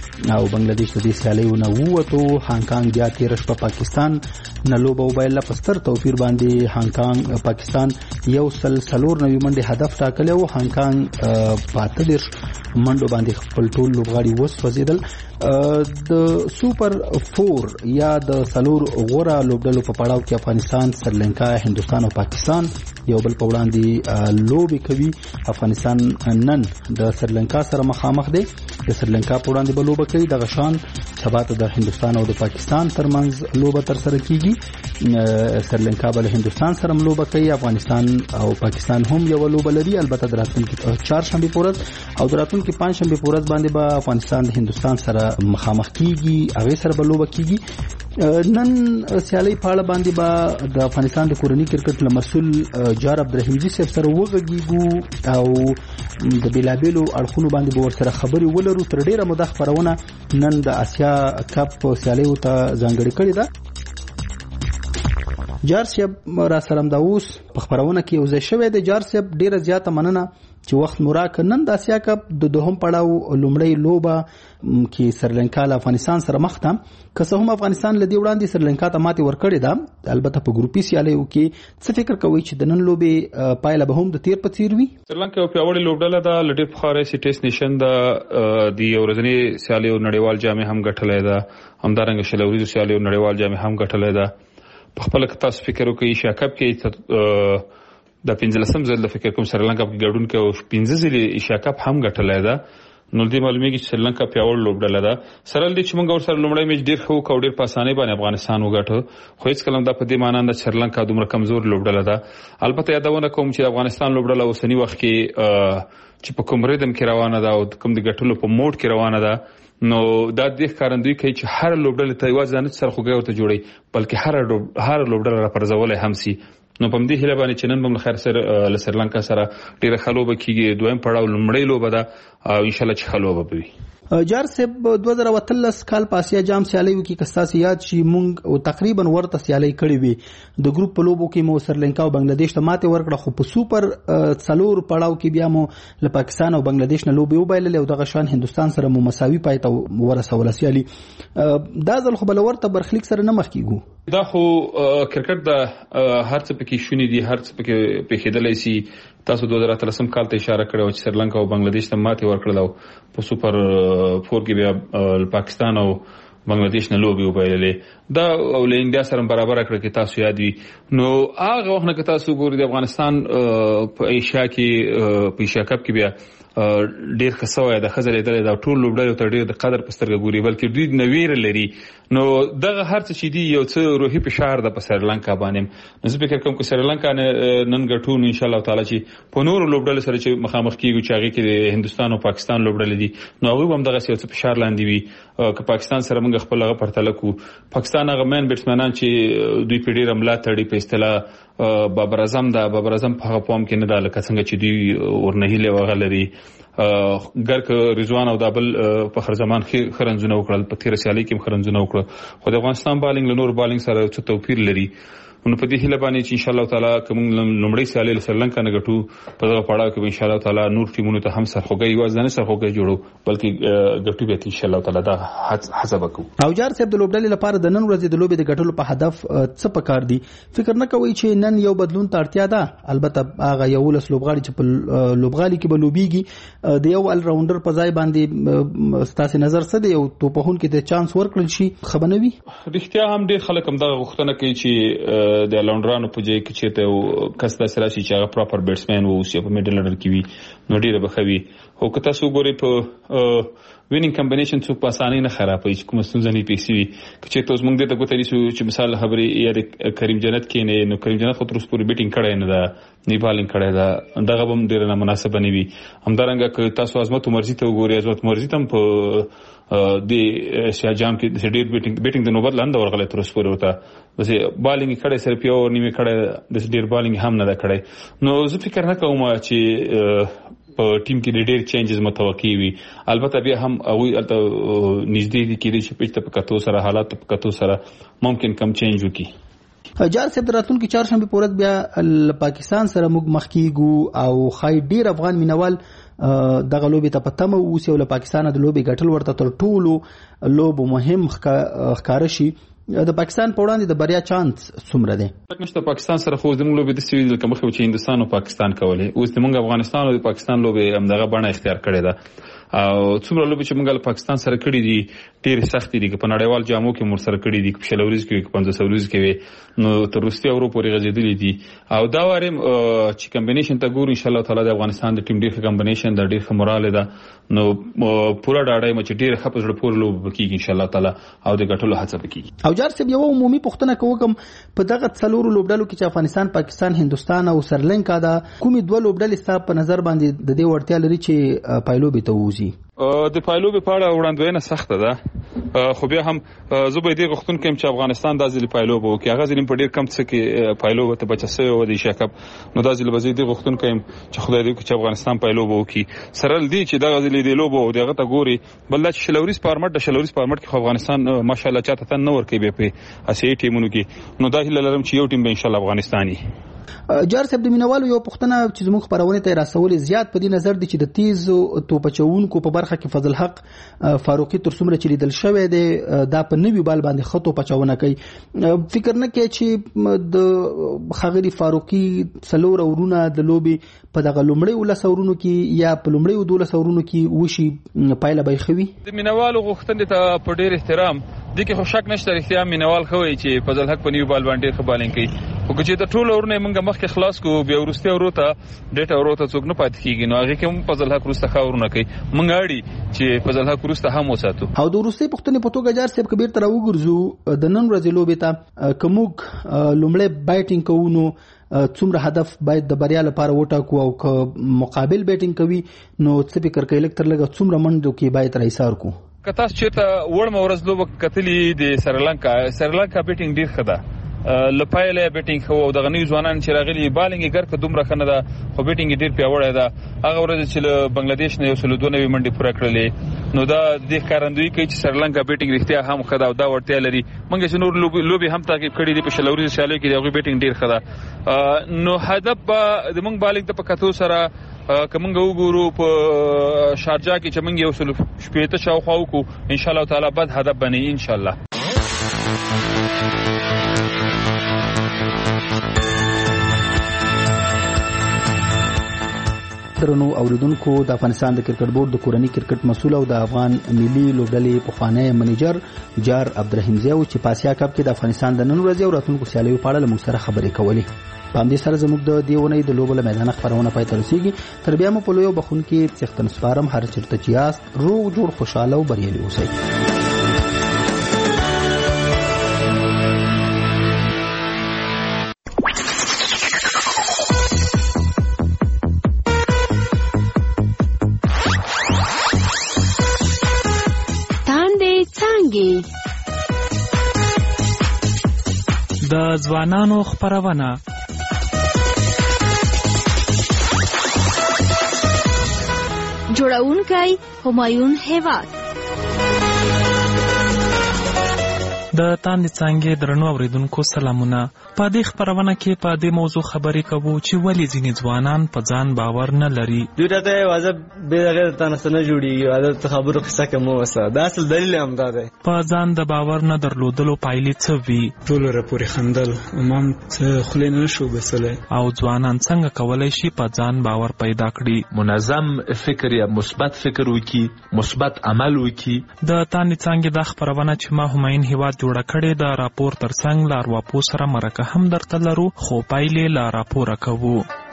او بنگلاديش د دې سیالیو نه ووتو. هانګ کانګ بیا تیر شپه پاکستان نه لوبه وبایله په ستر توپیر باندې. هانګ کانګ پاکستان 194 منډه هدف ټاکلی او هانګ کانګ په 38 منډو باندې خپل ټول لوبغاړي وسوځیدل. د سوپر 4 یا د سلور غوره لوبډلو په پړاو کې افغانستان، سریلانکا، هندستان او پاکستان یو بل په وړاندې لوبې کوي. افغانستان نن د سریلانکا سره مخامخ دی. د سریلانکا په وړاندې به لوبه کوي. دغه شان سبا ته د هندستان او د پاکستان ترمنځ لوبه تر سره کیږي. سریلانکا به له هندستان سره لوبه کوي. افغانستان او پاکستان هم یو لوبه لري، البته د راتلونکي چهارشنبه په ورځ او د راتلونکي پنځشنبه په ورځ باندې به افغانستان د هندستان سره مخامخ کیږي. هغه سره به لوبه کیږي. نن سیالي په اړه باندې به د افغانستان د کورنۍ کرکټ مسؤل جار عبدالرحیمجي صاحب سره وغږیږو او د بیلابیلو اړخونو باندې به ورسره خبرې ولرو. تر ډیره موده خبرونه نن د آسیا کپ سیالیو ته ځانګړې کړې ده. جار صاحب را سره د اوس په خبرونه کې یو ځای شوی دی. جار صاحب ډیره زیاته مننه چې وخت مو راکړ. نن د آسیا کپ د دوهم پړاو لومړی لوبه کې سریلانکا له افغانستان سره مخ ده. که څه هم افغانستان له دې وړاندې سریلانکا ته ماتې ورکړې ده، البته په ګروپي سیالیو کې څه فکر کوئ چې د نن لوبې پایله به هم د تیر په څیر وي؟ سریلانکا یو پیاوړې لوبډله ده. له ډېر پخوا راهیسې ټیسټ نیشن د ورځني سیالیو نړیوال جام هم ګټلی ده، همدارنګه شل ورځو سیالیو نړیوال جام هم ګټلی ده. په خپل کې تاسو فکر وکړئ ایشیا کپ کې د 15 ځل د فکر کوم سریلانکا کې ګډون کې او 15 ځل ایشیا کپ هم ګټلی ده. نو دې معلومیږي چې سریلانکا پیاوړې لوبډله ده. سره دې چې موږ ورسره لومړی میچ ډېر ښه وکړو، ډېر په اسانۍ باندې افغانستان وګټو، خو هیڅ کله دا په دې معنی نه سریلانکا دومره کمزور لوبډله ده. البته یادونه کوم چې افغانستان لوبډله اوسنی وخت کې چې په کوم ریدم کې روانه ده او کوم د ګټلو په موډ کې روانه ده، نو دا د ښکارندوی کوي چې هر لوبډله ته یوازې نه سرخوږی ورته جوړي، بلکې هر لوبډله راپرځولای هم سي. نو په دې هیله باندې چې نن موږ خیر سره له سریلانکا سره ډیره خلوبه کیږي. دویم پړاو لومړی لوبه ده او ان شاء الله چې خلوبه به وي. جار صاحب 2013 کال په آسیا جام سیالیو کې کستاسي یاد شي مونږ تقریبا ورته سیالي کړې وي. د ګروپ په لوبو کې مو سریلانکا او بنگلاديش ته ماته ورکړه، خو په سوپر څلور پړاو کې بیا مو له پاکستان او بنگلاديش نه لوبي وبایلل او دغه شان هندستان سره مو مساوي پاتې ورسول سیالي. دا ځل خو بل ورته برخلیک سره نه مخ کیږو. دا خو کرکټ د هر څه پکې شونې دي، هر څه پکې پېښېدلی سي. تاسو 2013 کال ته اشاره کړې چې سریلانکا او بنگلاديش ته ماته ورکړل او په سوپر 4 کې بیا پاکستان او بنگلاديش نه لوبي وبایللې. دا او له انډیا سره برابر کړ کې تاسو یاد وي. نو هغه وخت نه که تاسو ګورئ د افغانستان په ایشیا کې په ایشیا کپ کې بیا ډیر خسوي د خزرې د ټول لوبډلو ته ډیر د قدر پسترګ ګوري، بلکې دوی نویر لري. نو دغه هر څه چې دی یو څه روحي فشار د سریلانکا باندې. نو زه فکر کوم چې سریلانکا نن ګټو ان شاء الله تعالی چې په نور لوبډلو سره چې مخامخ کیږي چې هغه کې هندستان او پاکستان لوبډلې دي، نو هغه هم دغه څه فشار لاندې وي. که پاکستان سره موږ خپل هغه پرتله کو، پاکستان هغه مین بیټسمنان چې دوی په ډیره ملا تړي په اصطلاح بابر اعظم په هغه پام کې نه ده لکه څنګه چې دوی ورنهیله وغلري ګرک رضوان او دابل په خر زمان خرنځونه وکړل، په تیر سیالي کې خرنځونه وکړل، خو د افغانستان بالینګ له نور بالینګ سره څه توپیر لري. نو په دې هیله باندې چې ان شاء الله تعالی کوم لومړی سیالي له سریلانکا نه ګټو، په دغه پړاو کې ان شاء الله تعالی نور ټیمونو ته هم سرخوږی وازنه سرخوږی جوړو، بلکې ګټو به ان شاء الله تعالی دا حساب وکړو. او جار صاحب د لوبډلې لپاره د نن ورځې د لوبې د ګټلو په هدف څه پکار دي؟ فکر نه کوي چې نن یو بدلون ته اړتیا ده؟ البته هغه یو لس لوبغاړي چې په لوبغالي کې به لوبيږي د یو ال راونډر په ځای باندې ستاسو نظر څه دی؟ یو توپهون کې د چانس ورکړل شي خبرنوي؟ رښتیا هم ډېر خلک هم دا غوښتنه کوي چې د لونډرانو په ځای کې چې ته کس د سراسي چې هغه پراپر بیټسمن وو چې په میډل اورډر کې وي نو ډیره بخوي. او که تاسو ګورئ په وینینګ کمبینیشن څو په اسانۍ نه خرابوي چې کوم ستونزه نه پیسي وي. چې تاسو موږ دې ته ګوتې شو چې مثال خبرې یا کریم جنت کې نه، نو کریم جنت خو تر اوسه پورې بیټینګ کړی نه ده، نه بالینګ کړی ده، دغه هم ډیره نامناسبه نه وي. همدارنګه که تاسو عظمت مرزي ته وګورئ، عظمت مرزي تم په د ایشیا جام کې د ډیر بیټینګ د نوبت لاندې ورغله تر اوسه پورې وته، بس بالینګ کړی سره پیو نیمه کړی د ډیر بالینګ هم نه ده کړی. نو زه فکر نه کوم چې په ټیم کې ډېر چینجز متوقع وي. البته بیا هم هغه نږدې دي چې پېچ ته پکاتو سره حالات پکاتو سره ممکن کم چینج وکړي. جار صاحب راتلونکي چهارشنبه په ورځ بیا پاکستان سره موږ مخ کیږو او خای ډیر افغان مینوال دغه لوبې ته پتمه اوسي او له پاکستان د لوبې ګټل ورته تر ټولو لوب مهم ښکار شي. د پاکستان په وړاندې د بریا چانس څومره دی؟ نشته پاکستان سره خو زموږ لوبې د سوي د کومه چې هندستان او پاکستان کولې، اوس زموږ افغانستان او پاکستان لوبې همدغه بڼه اختیار کړې ده او څومره لوبې چې موږ له پاکستان سره کړې دي ډېر سخت دي، په نړیوال جامو کې موږ سره کړې دي، په شلوريز کې 15 ورځې کې نو تر وروستي اورو پورې غځېدلې دي او دا وارم چې کمبینیشن ته ګورو ان شاء الله تعالی د افغانستان د ټیم ډېر کمبینیشن د ډېر مورال ده نو پورا ډاډه مچ ډېر خپل جوړ پور لوب کیږي ان شاء الله تعالی او د ګټلو هڅه وکړي. او جار صاحب یو عمومي پوښتنه کوم په دغه څلورو لوبډلو کې چې افغانستان، پاکستان، هندستان او سریلانکا دا کومې دوه لوبډلې ستاسو په نظر باندې د دې وړتیا لري چې پایلوبې ته ووځي؟ د پایلوبې په اړه وړاندوینه سخته ده خو بیا هم زه به دې غوښتون کوم چې افغانستان د ځلې پایلوب وکړي، هغه ځلې په ډېر کم څه کې پایلوب ته بچسوي و د ایشیا کپ، نو دا ځلې به زه دې غوښتون کوم چې خدای دې چې افغانستان پایلوب وکړي. سره دی چې دا ځلې د لوب او دغه ته ګوري بل چې شلوريز فارمټ کې افغانستان ماشاءالله چاته ته نور کوي به په اسیا ټیمونو کې، نو دا هیله لرم چې یو ټیم به ان شاء الله افغانستاني. جار صاحب د مینوالو یو پوښتنه چې زموږ خبرونه ته راسولې زیات په دې نظر دي چې د تیز توپچونکو په برخه کې فضل حق فاروقي تر څومره چې لیدل شوی دی دا په نوی بال باندې خطو پچاونه کوي، فکر نه کوي چې د خغری فاروقي څلور اورونه د لوبي په دغه لومړی ولسورونو کې یا په لومړی ودولسورونو کې وشي پایله به خوي؟ د مینوالو غوښتنې ته په ډېر احترام دي کې خو شک نشته رښتیا مینوال خوي چې فضل حق په نیو بال باندې خبالین کوي، خو چې د ټولو اورونه موږ مخکې خلاص کو بیا ورسته وروته ډیټا وروته څوک نه پات کیږي، نو هغه کې فضل حق ورسته خاورونه کوي، موږ اړي چې فضل حق ورسته هم وساتو. او د ورسته پښتنې په توګه جار صاحب کبیر تر وګرځو د نن ورځې لوبې ته کومک لومړی بیټینګ کوونو څومره هدف باید د بریا لپاره وټاکو او که مقابل بیټینګ کوي نو څه فکر کوي لکه تر لږه څومره منډو کې باید رايسار کو؟ کته چې ته وړم ورځ لوب کتلې د سریلانکا بیټینګ ډیر خده لپایله بیټینګ خو د غنی ځوانان چې راغلي بالینګ ګر که دومره خنه ده خو بیټینګ ډیر پیاوړی ده، هغه ورځ چې بنگلاديش نه یو سل 92 منډي پوره کړلې نو دا د ښکارندوی کوي چې سریلانکا بیټینګ رښتیا هم خدا او دا ورتیا لري، منګه چې نور لوبي هم تعقیب کړي دي په شلوري سیالي کې دغه بیټینګ ډیر خدا، نو هدف د موږ بالینګ ته پکاتو سره کومنګ وګورو په شارجا کې چې موږ یو سل 18 شاوخوا وکړو ان شاء الله تعالی بعد هدف بني ان شاء الله. درنو اوریدونکو د افغانستان د کرکټ بورډ د کورنۍ کرکټ مسؤل او د افغان ملي لوبډلې پخوانی منیجر جار عبدالرحیم زیو چې په اسیا کپ کې د افغانستان د نن ورځې او راتلونکو سیالیو په اړه موږ سره خبرې کولې. په همدې سره زموږ د دیونې د لوبو له میدان خبرونه پای ته رسیږي. تر بیا مو په لویو بخون کې څښتن سپارم، هر چیرته چې یاست روغ جوړ خوشاله او بریالي اوسئ. د ځوانانو خبرونه جوړونکی همایون هیواد د تاندې څنګه درنو اوریدونکو سلامونه. په دې خبرونه کې په دې موضوع خبرې کوو چې ولې ځینې ځوانان په ځان باور نه لري. دوی ته واځه به غیر تاسو نه جوړیږي دا خبرو قصه کوم وسه دا اصل دلیل هم دا دی. په ځان د باور نه درلودلو پایلې څه وي؟ ټول راپورې خندل امام خلین نه شو بسله. او ځوانان څنګه کولای شي په ځان باور پیدا کړي؟ منظم فکر یا مثبت فکر وکړي، مثبت عمل وکړي. د تاندې څنګه د خبرونه چې ما همایون هیواد جوړه کړې د راپور ترڅنګ لار واپو سره مرکه هم درته لرو، خو پایلې لا راپور کوو.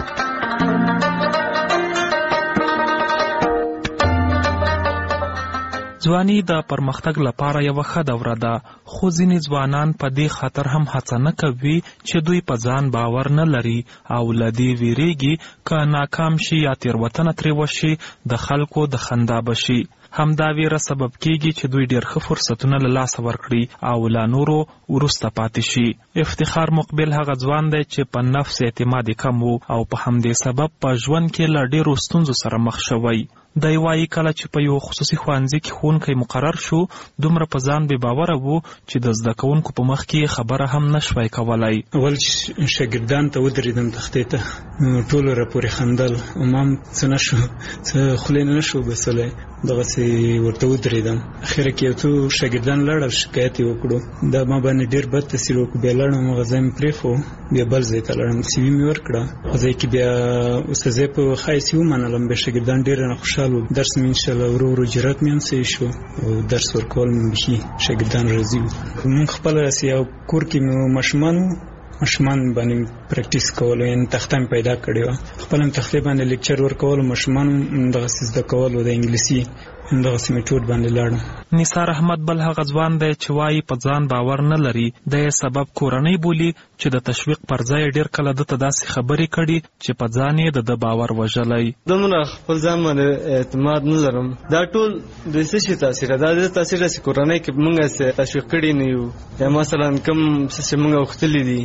ځواني د پرمختګ لپاره یو ښه دوره ده، خو ځینې ځوانان په دې خاطر هم هڅه نه کوي چې دوی په ځان باور نه لري او له دې ویریږي که ناکام شي یا تېروتنه ترې وشي د خلکو د خندا بشي. همدا ویره سبب کیږي چې دوی ډېر ښه فرصتونه له لاسه ورکړي او لا نورو وروسته پاتې شي. افتخار مقبل هغه ځوان دی چې په نفس اعتماد کم و او په همدې سبب په ژوند کې له ډېرو ستونزو سره مخ شوی. دی وایي کله چې په یو خصوصي ښوونځي کې ښوونکی مقرر شو دومره په ځان بې باوره و چې د زده کوونکو په مخ کې خبره هم نشوای کولی. اول شاګردان ته ودرېدم تختې ته ټولو راپورې خندل ما هم څه نشو څه خولې نه شو بسلی دغسې ورته ودرېدم. اخره کې یو څو شاګردان لاړل شکایت یې وکړو دا ما باندې ډېر بد تاثیر وکړو. بیا لاړم هغه ځای مې پرېښو بیا بل ځای ته لاړم سی وي مې ورکړه هغه ځای کې بیا استاذۍ په ښه حیث ومنلم. بیا شاګردان ډېر رانه خوشحال وو. درس مې انشاءالله ورو ورو جرات مې هم صحیح شو او درس ورکول مې بیخي شاګردان راضي وو. موږ خپله راسي یو کور کې مې ماشومان باندې پریکټیس کولو یعنې تخته مې پیدا کړې وه. خپله مې تختې باندې لیکچر ورکولو ماشومان دغسې زده کولو د انګلیسي همدغسې میټود باندې لاړم. نثار احمد بل هغه ځوان دی چې وایي په ځان باور نه لري. د یې سبب کورنۍ بولي چې د تشویق پر ځای ډېر کله ده ته داسې خبرې کړي چې په ځان یې د باور وژلی. دومره خپل ځان باندې اعتماد نه لرم. دا ټول د څه شي تاثیر ده؟ دا د تاثیر ده چې کورنۍ کې موږ تشویق کړي نه یو یا مثلا کوم څه چې موږ غوښتلي دي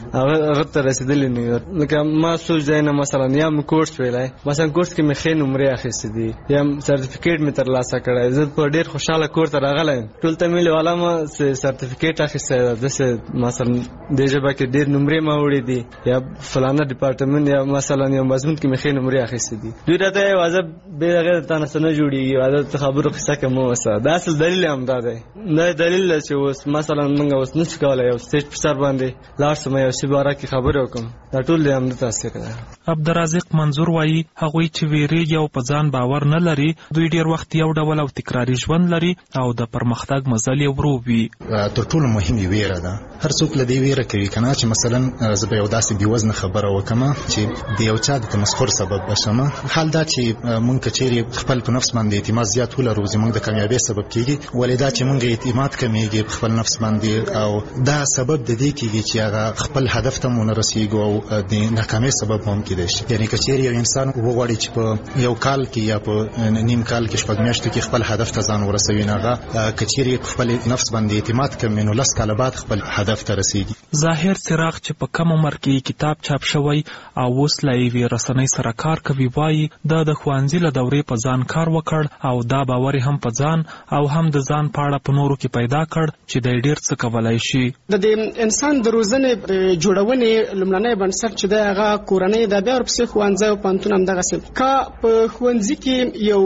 هغه ته رسېدلي نه یو. لکه ما څو ځای نه مثلا یا مې کورس ویلی مثلا کورس کې مې ښې نمرې اخیستې دي یا سرټیفیکیټ مې ترلاسه کړی. زه په ډېر خوشحاله کور ته راغلی یم. ټول تمیل والا ما سرټیفیکیټ اخیستی ده داسې مثلا دې ژبه کې ډېر نمرې ما وړي دي یا فلانه ډپارټمنټ یا مثلا یو مضمون کې مې ښې نمرې اخیستې دي. دوی راته یې واضح بې هغې د تا نه څه نه جوړېږي واضح خبرو قصه کې مه اوسه. دا اصل دلیل هم دا دی. دا دلیل ده چې اوس مثلا موږ اوس نشو کولی یو سټیج په سر باندې لاړ شم یو شي باره کې خبرې وکړم. دا ټول د همده تاثیر ده. عبدالرازق منظور وایي هغوی چې ویرېږي او په ځان باور نه لري دوی ډېر وخت یو ډول او تکراري ژوند لري او د پرمختګ مزل یې ورو وي. تر ټولو مهمه ویره ده. هر څوک له دې ویره کوي کنه چې مثلا زه به یو داسې بېوزنه خبره وکړم چې د یو چا د تمسخر سبب بشم. حال دا چې مونږ کچېرې خپل په نفس باندې اعتماد زیات ولرو زموږ د کامیابۍ سبب کیږي ولې دا چې مونږ اعتماد کمیږي په خپل نفس باندې او دا سبب د دې کیږي چې هغه خپل هدف ته مونږ رسیږو او د ناکامۍ سبب هم کېدای شي. یعنی کچېرې یو انسان وغواړي چې په یو کال کې یا په نیم کال کې شپږ میاشتو کې خپل هدف ته ځان ورسوي نه هغه کچېرې خپل نفس باندې اعتماد کوي نو لس کاله بعد خپل هدف ته رسیږي. ظاهر څراغ چې په کم عمر کې کتاب چاپ شوی او اوس له یوې رسنۍ سره کار کوي وایي دا د ښوونځي له دورې په ځان کار وکړ او دا باور هم په ځان او هم د ځان په اړه په نورو کې پیدا کړ چې دی ډېر څه کولی شي. د انسان د روزنې جوړونې لومړنی بنسټ چې دی هغه کورنۍ ده بیا ورپسې ښوونځی او پوهنتون همدغسې. که په ښوونځي کې یو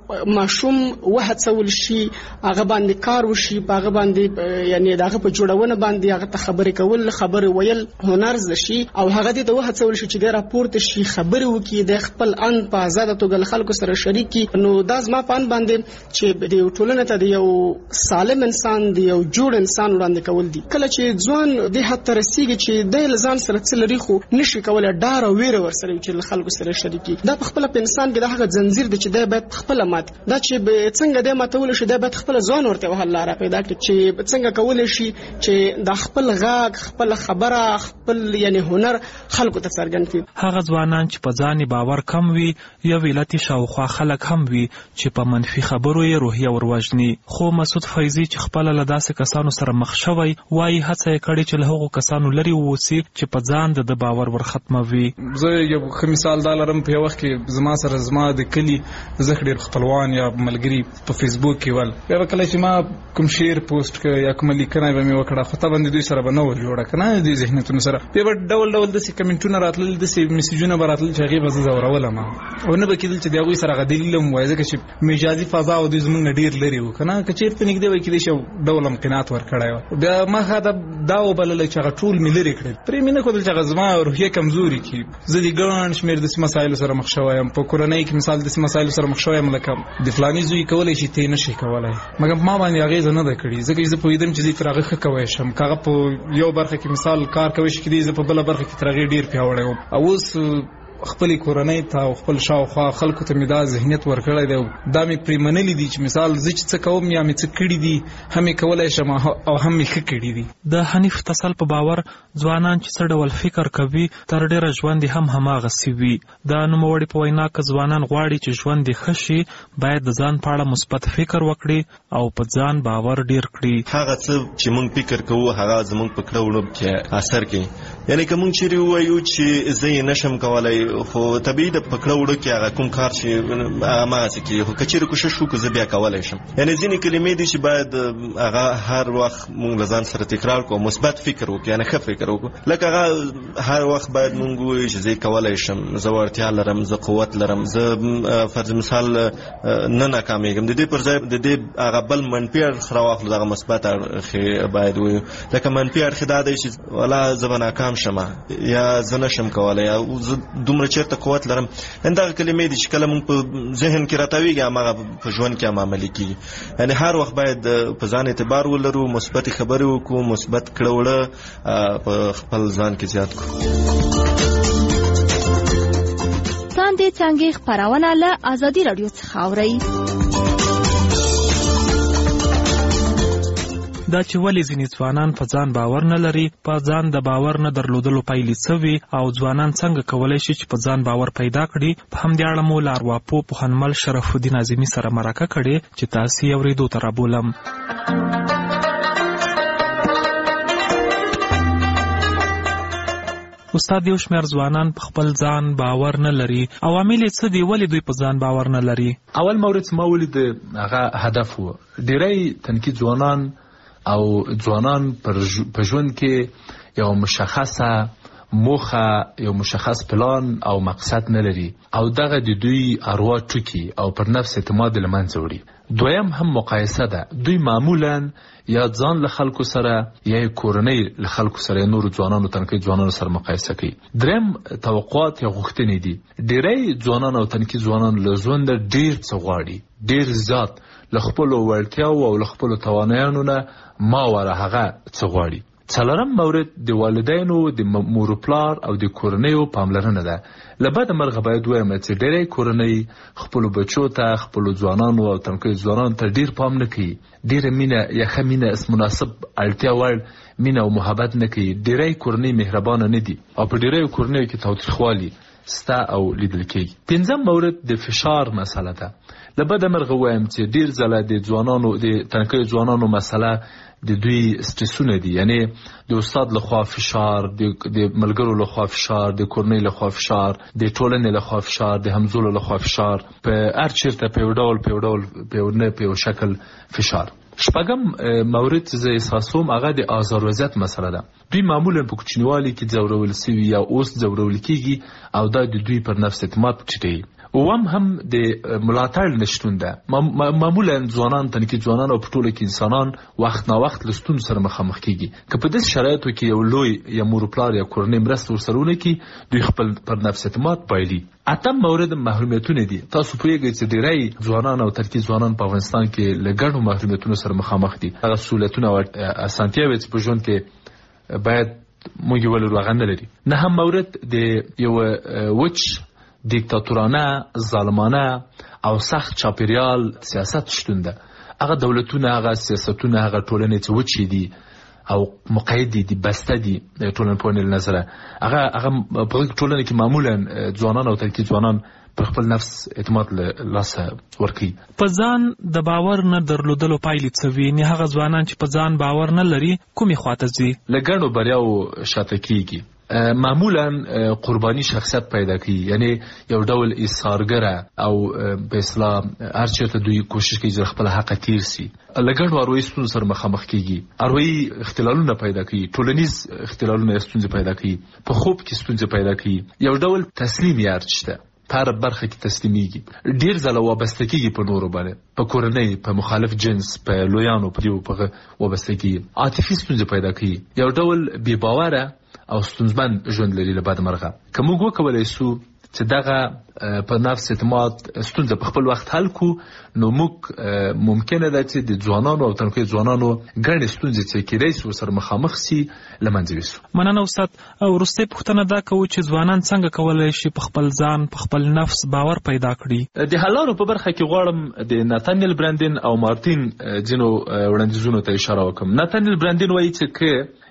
ماشوم وهڅول شي هغه باندې کار وشي په هغه باندې یعنی دغه په جوړونه باندې هغه ته خبرې کول خبرې ویل هنر زده شي او هغه دې ته وهڅول شي چې د راپورته شي خبرې وکړي د خپل ان په آزاده توګه خلکو سره شریکي. نو دا زما په ان باندې چې د ټولنې ته د یو سالم انسان د یو جوړ انسان وړاندې کول دي. کله چې ځوان د حتی رسیږي چې د لزان سره څه لري خو نشي کولای ډار او ویره ورسره چې خلکو سره شریکي. دا په خپل په انسان کې د هغه زنجیر د چې د باید خپل دا چې څنګه د ماتول شي د باید خپل ځان ورته وهل لار پیدا کړي چې څنګه کول شي چې د خپل غاګ خپل خبره خپل یعنی هنر خلکو ته څرګند کړي. هغه ځوانان چې په ځان باور کم وي یا ویلتي شاوخوا خلک هم وي چې په منفي خبرو یې روحیه وروژني. خو مسعود فیضي چې خپل له داسې کسانو سره مخ شوی وایي هڅه یې کړې چې له هغو کسانو لرې ووسي چې په ځان د باور ورختموي. زه یو ښه مثال دا لرم په یو وخت کې زما سره زما د کلي زه ډېر خپلوان یا ملګری په فیسبوک کې ول بیا کله چې ما کوم شعر پوسټ کړ یا کوم لیکنه به مې وکړه خو ته باندې دوی سره به نه ور جوړه کنه د ذهنیتونو سره به ډول ډول د کمنټونو راتلل د میسجونه براتل چې هغه به زورولم او نه به کېدل چې دغه سره غدلیلم وای ځکه چې مجازي فضا او د زمونږ ډیر لري و کنه کچیر ته نګدې وای کېدې شو ډول امکانات ور کړای بیا ما دا وبلل چې هغه ټول ملي کړل پرې مینه کول چې غزما روحیه کمزوري کی زه د ګڼ شمیر د مسایلو سره مخ شوایم په کورنۍ کې مثال د مسایلو سره مخ شوایم لکه د فلانی زوی کولای شي ته نشي کولای مګر ما باندې هغه زنه ده کړی ځکه چې په ویدم چې دې ترغه ښه کوي شم کاغه په یو برخه کې مثال کار کوي چې دې په بل برخه کې ترغه ډیر پیاوړی او اوس خپل کورنۍ ته او خپل شاوخوا خلکو ته میدا ذهنیت ورکړی دی دا مې پریمنلې دي چې مثال زه چې څه کوم یا مې څه کړی دي هم کولای شم او هم مې ښه کړی دي. د حنیف تسل په باور ځوانان چې څه ډول فکر کوي تر ډیره ژوند هم هماغسې وي. د نوموړي په وینا که ځوانان غواړي چې ژوند یې ښه شي باید د ځان په اړه مثبت فکر وکړي او په ځان باور ډیر کړي. هغه څه چې موږ فکر کوو هغه زموږ په کړو کې اثر کوي یعنی کوم چیرې وایو چې زه نشم کولای خو طبيعي د پکړه وړو کې هغه کوم کار چې ما سکی خو کچېره کوشش وکړو زه بیا کولای شم. یعنی ځینې کلمې دي چې باید هغه هر وخت مونږ ځان سره تکرار کوو، مثبت فکر وکړو، یعنی ښه فکر وکړو. لکه هغه هر وخت باید مونږ وایو چې زه کولای شم، زه ورتیا لرم، زه قوت لرم، زه فرض مثال نه ناکامېږم. د دې پر ځای د دې هغه بل منفي اړخ راواخلو، دغه مثبت اړخ باید وایو. لکه منفي اړخ دا دی چې ولا زه به ناکام شم یا زه نشم کولای یا زه دومره چېرته قوت لرم. دغه کلمې دي چې کله مونږ په ذهن کې راتاویږي هماغه په ژوند کې هم عملي کېږي. یعنی هر وخت باید په ځان اعتبار ولرو، مثبت خبرې وکړو، مثبت کړه وړه په خپل ځان کې زیات کړو. څاندې څنګه خبرونه له ازادي رادیو څخه اورئ. دا چې ولې ځینې ځوانان په ځان باور نه لري، په ځان د باور نه درلودلو پایلې څه وي او ځوانان څنګه کولی شي چې په ځان باور پیدا کړي، په همدې اړه مو له ارواپوه پوهنمل شرف الدین اعظمي سره مرکه کړې چې تاسې یې اورېدو ته رابولم. استاد، یو شمېر ځوانان په خپل ځان باور نه لري، عوامل یې څه دي؟ ولې دوی په ځان باور نه لري؟ اول مورد ما ولید هغه هدف و. ډېری تنکي ځوانان او ځوانان په ژوند کې یو مشخصه موخه، یو مشخص پلان او مقصد نه لري او دغه د دوی اروا ټوکی او پر نفس اعتماد له منځه وړي. دویم هم مقایسه ده. دوی معمولا یا ځان له خلکو سره یا کورنۍ له خلکو سره نور ځوانانو تنکي ځوانانو سره مقایسه کوي. دریم توقعات یا غوښتنې دي. ډېری ځوانان او تنکي ځوانان له ژوند ډېر څه غواړي، ډېر زیات له خپلو وړتیاو او له خپلو توانایانو نه ما وره هغه څه غواړي. څلورم مورد د والدینو، د مور و پلار او د کورنیو پاملرنه ده. له بده مرغه باید ووایم چې ډېری کورنۍ خپلو بچو ته، خپلو ځوانانو او تنکیو ځوانانو ته ډېر پام نه کوي، ډېره مینه یا ښه مینه مناسب اړتیا وړ مینه او محبت نه کوي. ډېری کورنۍ مهربانه نه دي او په ډېریو کورنیو کې تاوتریخوالي ستا او لیدل کېږي. پنځم مورد د فشار مسله ده. له بده مرغه ووایم چې ډېر ځله د ځوانانو، د تنکیو ځوانانو مسله د دوی سټرسونه دي. یعنی د استاد لخوا فشار، د ملګرو لخوا فشار، د کورنۍ لخوا فشار، د ټولنې لخوا فشار، د همزولو لخوا فشار، په هر چیرته په یو ډول په یو شکل فشار. شپږم مورد چې زه احساسوم هغه د آزار وضعیت مسله ده. دوی معمولا په کوچنیوالي کې ځورول سوي یا اوس ځورول کېږي او دا د دوی پر نفس اعتماد ټیټوي. اوم هم د ملاتړ نشتون ده. معمولا ځوانان، تنکي ځوانان او په ټوله کې انسانان وخت نا وخت له ستونزو سره مخامخ کېږي. که په داسې شرایطو کې یو لوی یا مور پلار یا کورنۍ مرسته ورسره ونه کړي، دوی خپل پر نفس اعتماد بایلي. اتم مورد محرومیتونه دي. تاسو پوهیږئ چې ډېری ځوانان او تنکي ځوانان په افغانستان کې له ګڼو محرومیتونو سره مخامخ دي. هغه سهولتونه او اسانتیاوې چې په ژوند کې باید موږ یې ولرو هغه نه لري. نهم مورد د یو وچ دیکتاتورانه، ظالمانه او سخت چاپیریال سیاست شتون ده. هغه دولتونه، هغه سیاستونه، هغه ټولنې چې وچې دي او مقید دي، بسته دي ټولنپوهنې له نظره، هغه په ټولنه کې معمولا ځوانان او تنکي ځوانان په خپل نفس اعتماد له لاسه ورکوي. په ځان د باور نه درلودلو پایلې څه وي؟ هغه ځوانان چې په ځان باور نه لري کومې خواته ځي؟ له ګڼو بریاو شاته کېږي. معمولا قربانی شخصیت پیدا کوي، یعنی یو ډول ایثارګره او په اصطلاح هر چېرته دوی کوشش کوي چې خپل حق تیر سي. له ګڼو اروايي ستونزو سره مخامخ کېږي. اروايي اختلالونه پیدا کوي، ټولنیز اختلالونه ستونزې پیدا کوي، په خوب کې ستونزې پیدا کوي. یو ډول تسلیم یار شته، په هر برخه کې تسلیمیږي. ډېر ځله وابسته کېږي په نورو باندې، په کورنۍ، په مخالف جنس، په لویانو په دیو په وابسته کېږي. عاطفي ستونزې پیدا کوي، یو ډول بې باوره او ستونزمن ژوند لري. له بده مرغه که موږ وکولی سو چې دغه په نفس اعتماد ستونزه په خپل وخت حل کو، نو موږ ممکنه ده چې د ځوانانو او تنکي ځوانانو ګڼې ستونزې چې کېدای سي ورسره مخامخ سي له منځه یوسو. مننه استاد. وروستۍ پوښتنه دا کوو چې ځوانان څنګه کولی شي په خپل ځان، په خپل نفس باور پیدا کړي؟ د حل لارو په برخه کې غواړم د ناتانیل براندین او مارتین ځینو وړاندیزونو ته اشاره وکړم. ناتانیل براندین وایي چې که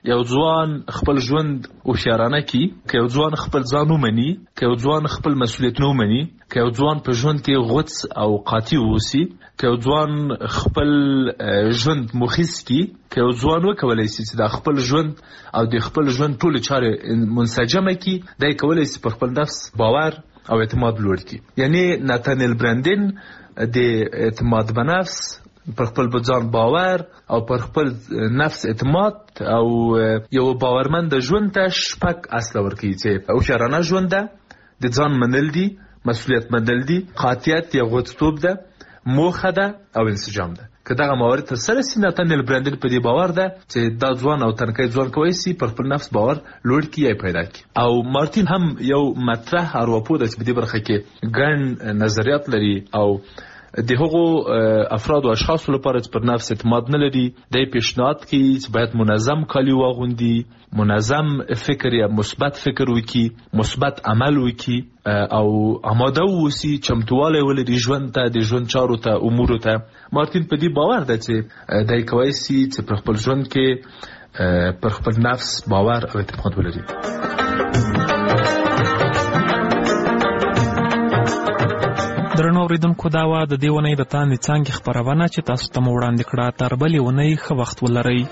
یو ځوان خپل ژوند هوښیارانه کی، که یو ځوان خپل ځان ومني، که یو ځوان خپل مسؤلیتونه ومني، که یو ځوان په ژوند کې غوڅ او قاطع واوسي، که یو ځوان خپل ژوند مخیس کی، که یو ځوان وکولای شي چې د خپل ژوند او د خپل ژوند ټولې چارې منسجمه کی، دی کولای شي پر خپل نفس باور او اعتماد لوړ کی. یعنی ناتانیل برندن د اعتماد په نفس، پر خپل ځان باور او پر خپل نفس اعتماد او یو باورمند ژوند ته شپږ اصل ورکوي چې هوښیارانه ژوند ده، د ځان منل دي، مسؤلیت منل دي، قاطعیت یا غوڅتوب ده، موخه ده او انسجام ده. که دغه موارد تر سره سي، ناتانیل برندن په دې باور ده چې دا ځوان او تنکی ځوان کولی سي پر خپل نفس باور لوړ کړي یا پیدا کړي. او مارتین هم یو مطرح ارواپوه ده چې په دې برخه کې ګڼ نظریات لري او د هغو افراد او اشخاصو لپاره چې پر نفس اعتماد نه لري، دی پیشنهاد کوي چې باید منظم کالي واغوندي، منظم فکر یا مثبت فکر وکړي، مثبت عمل وکړي او آماده واوسي، چمتوالی ولري ژوند ته، د ژوند چارو ته، امورو ته. مارتین په دې باور ده چې دی کولی سي چې پر خپل ژوند کې پر خپل نفس باور او اعتماد ولري. درنو اوریدونکو، دا وه د دې اونۍ د تاندې څانګې خپرونه چې تاسو ته مو وړاندې کړه. تر بلې اونۍ ښه وخت ولرئ.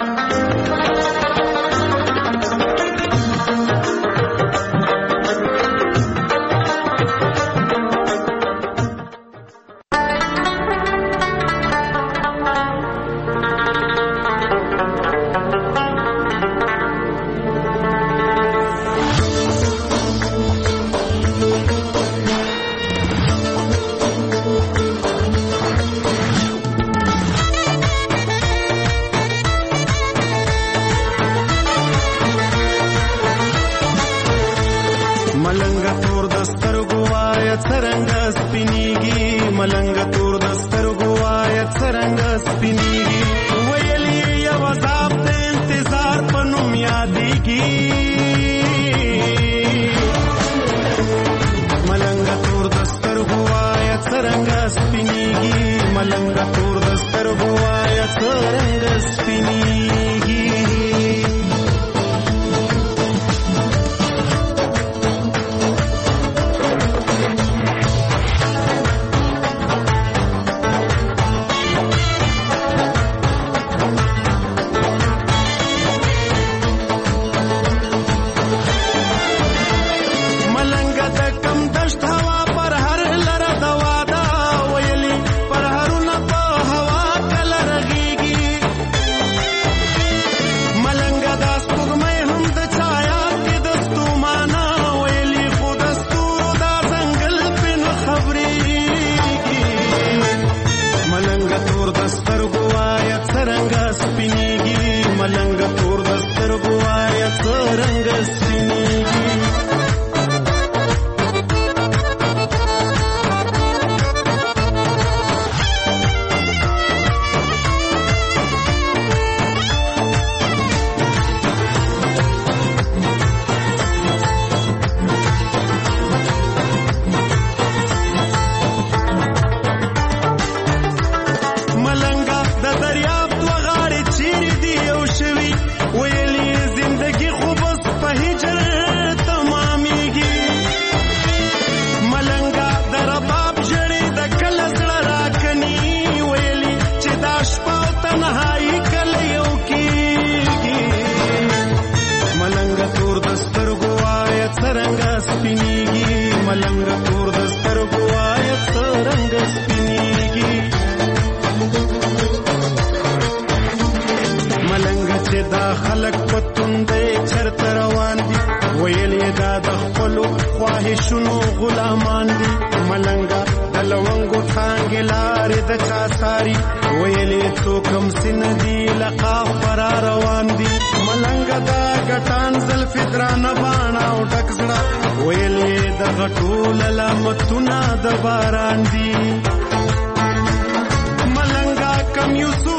غټول لامتونه د باران دي ملنګا کم یوسف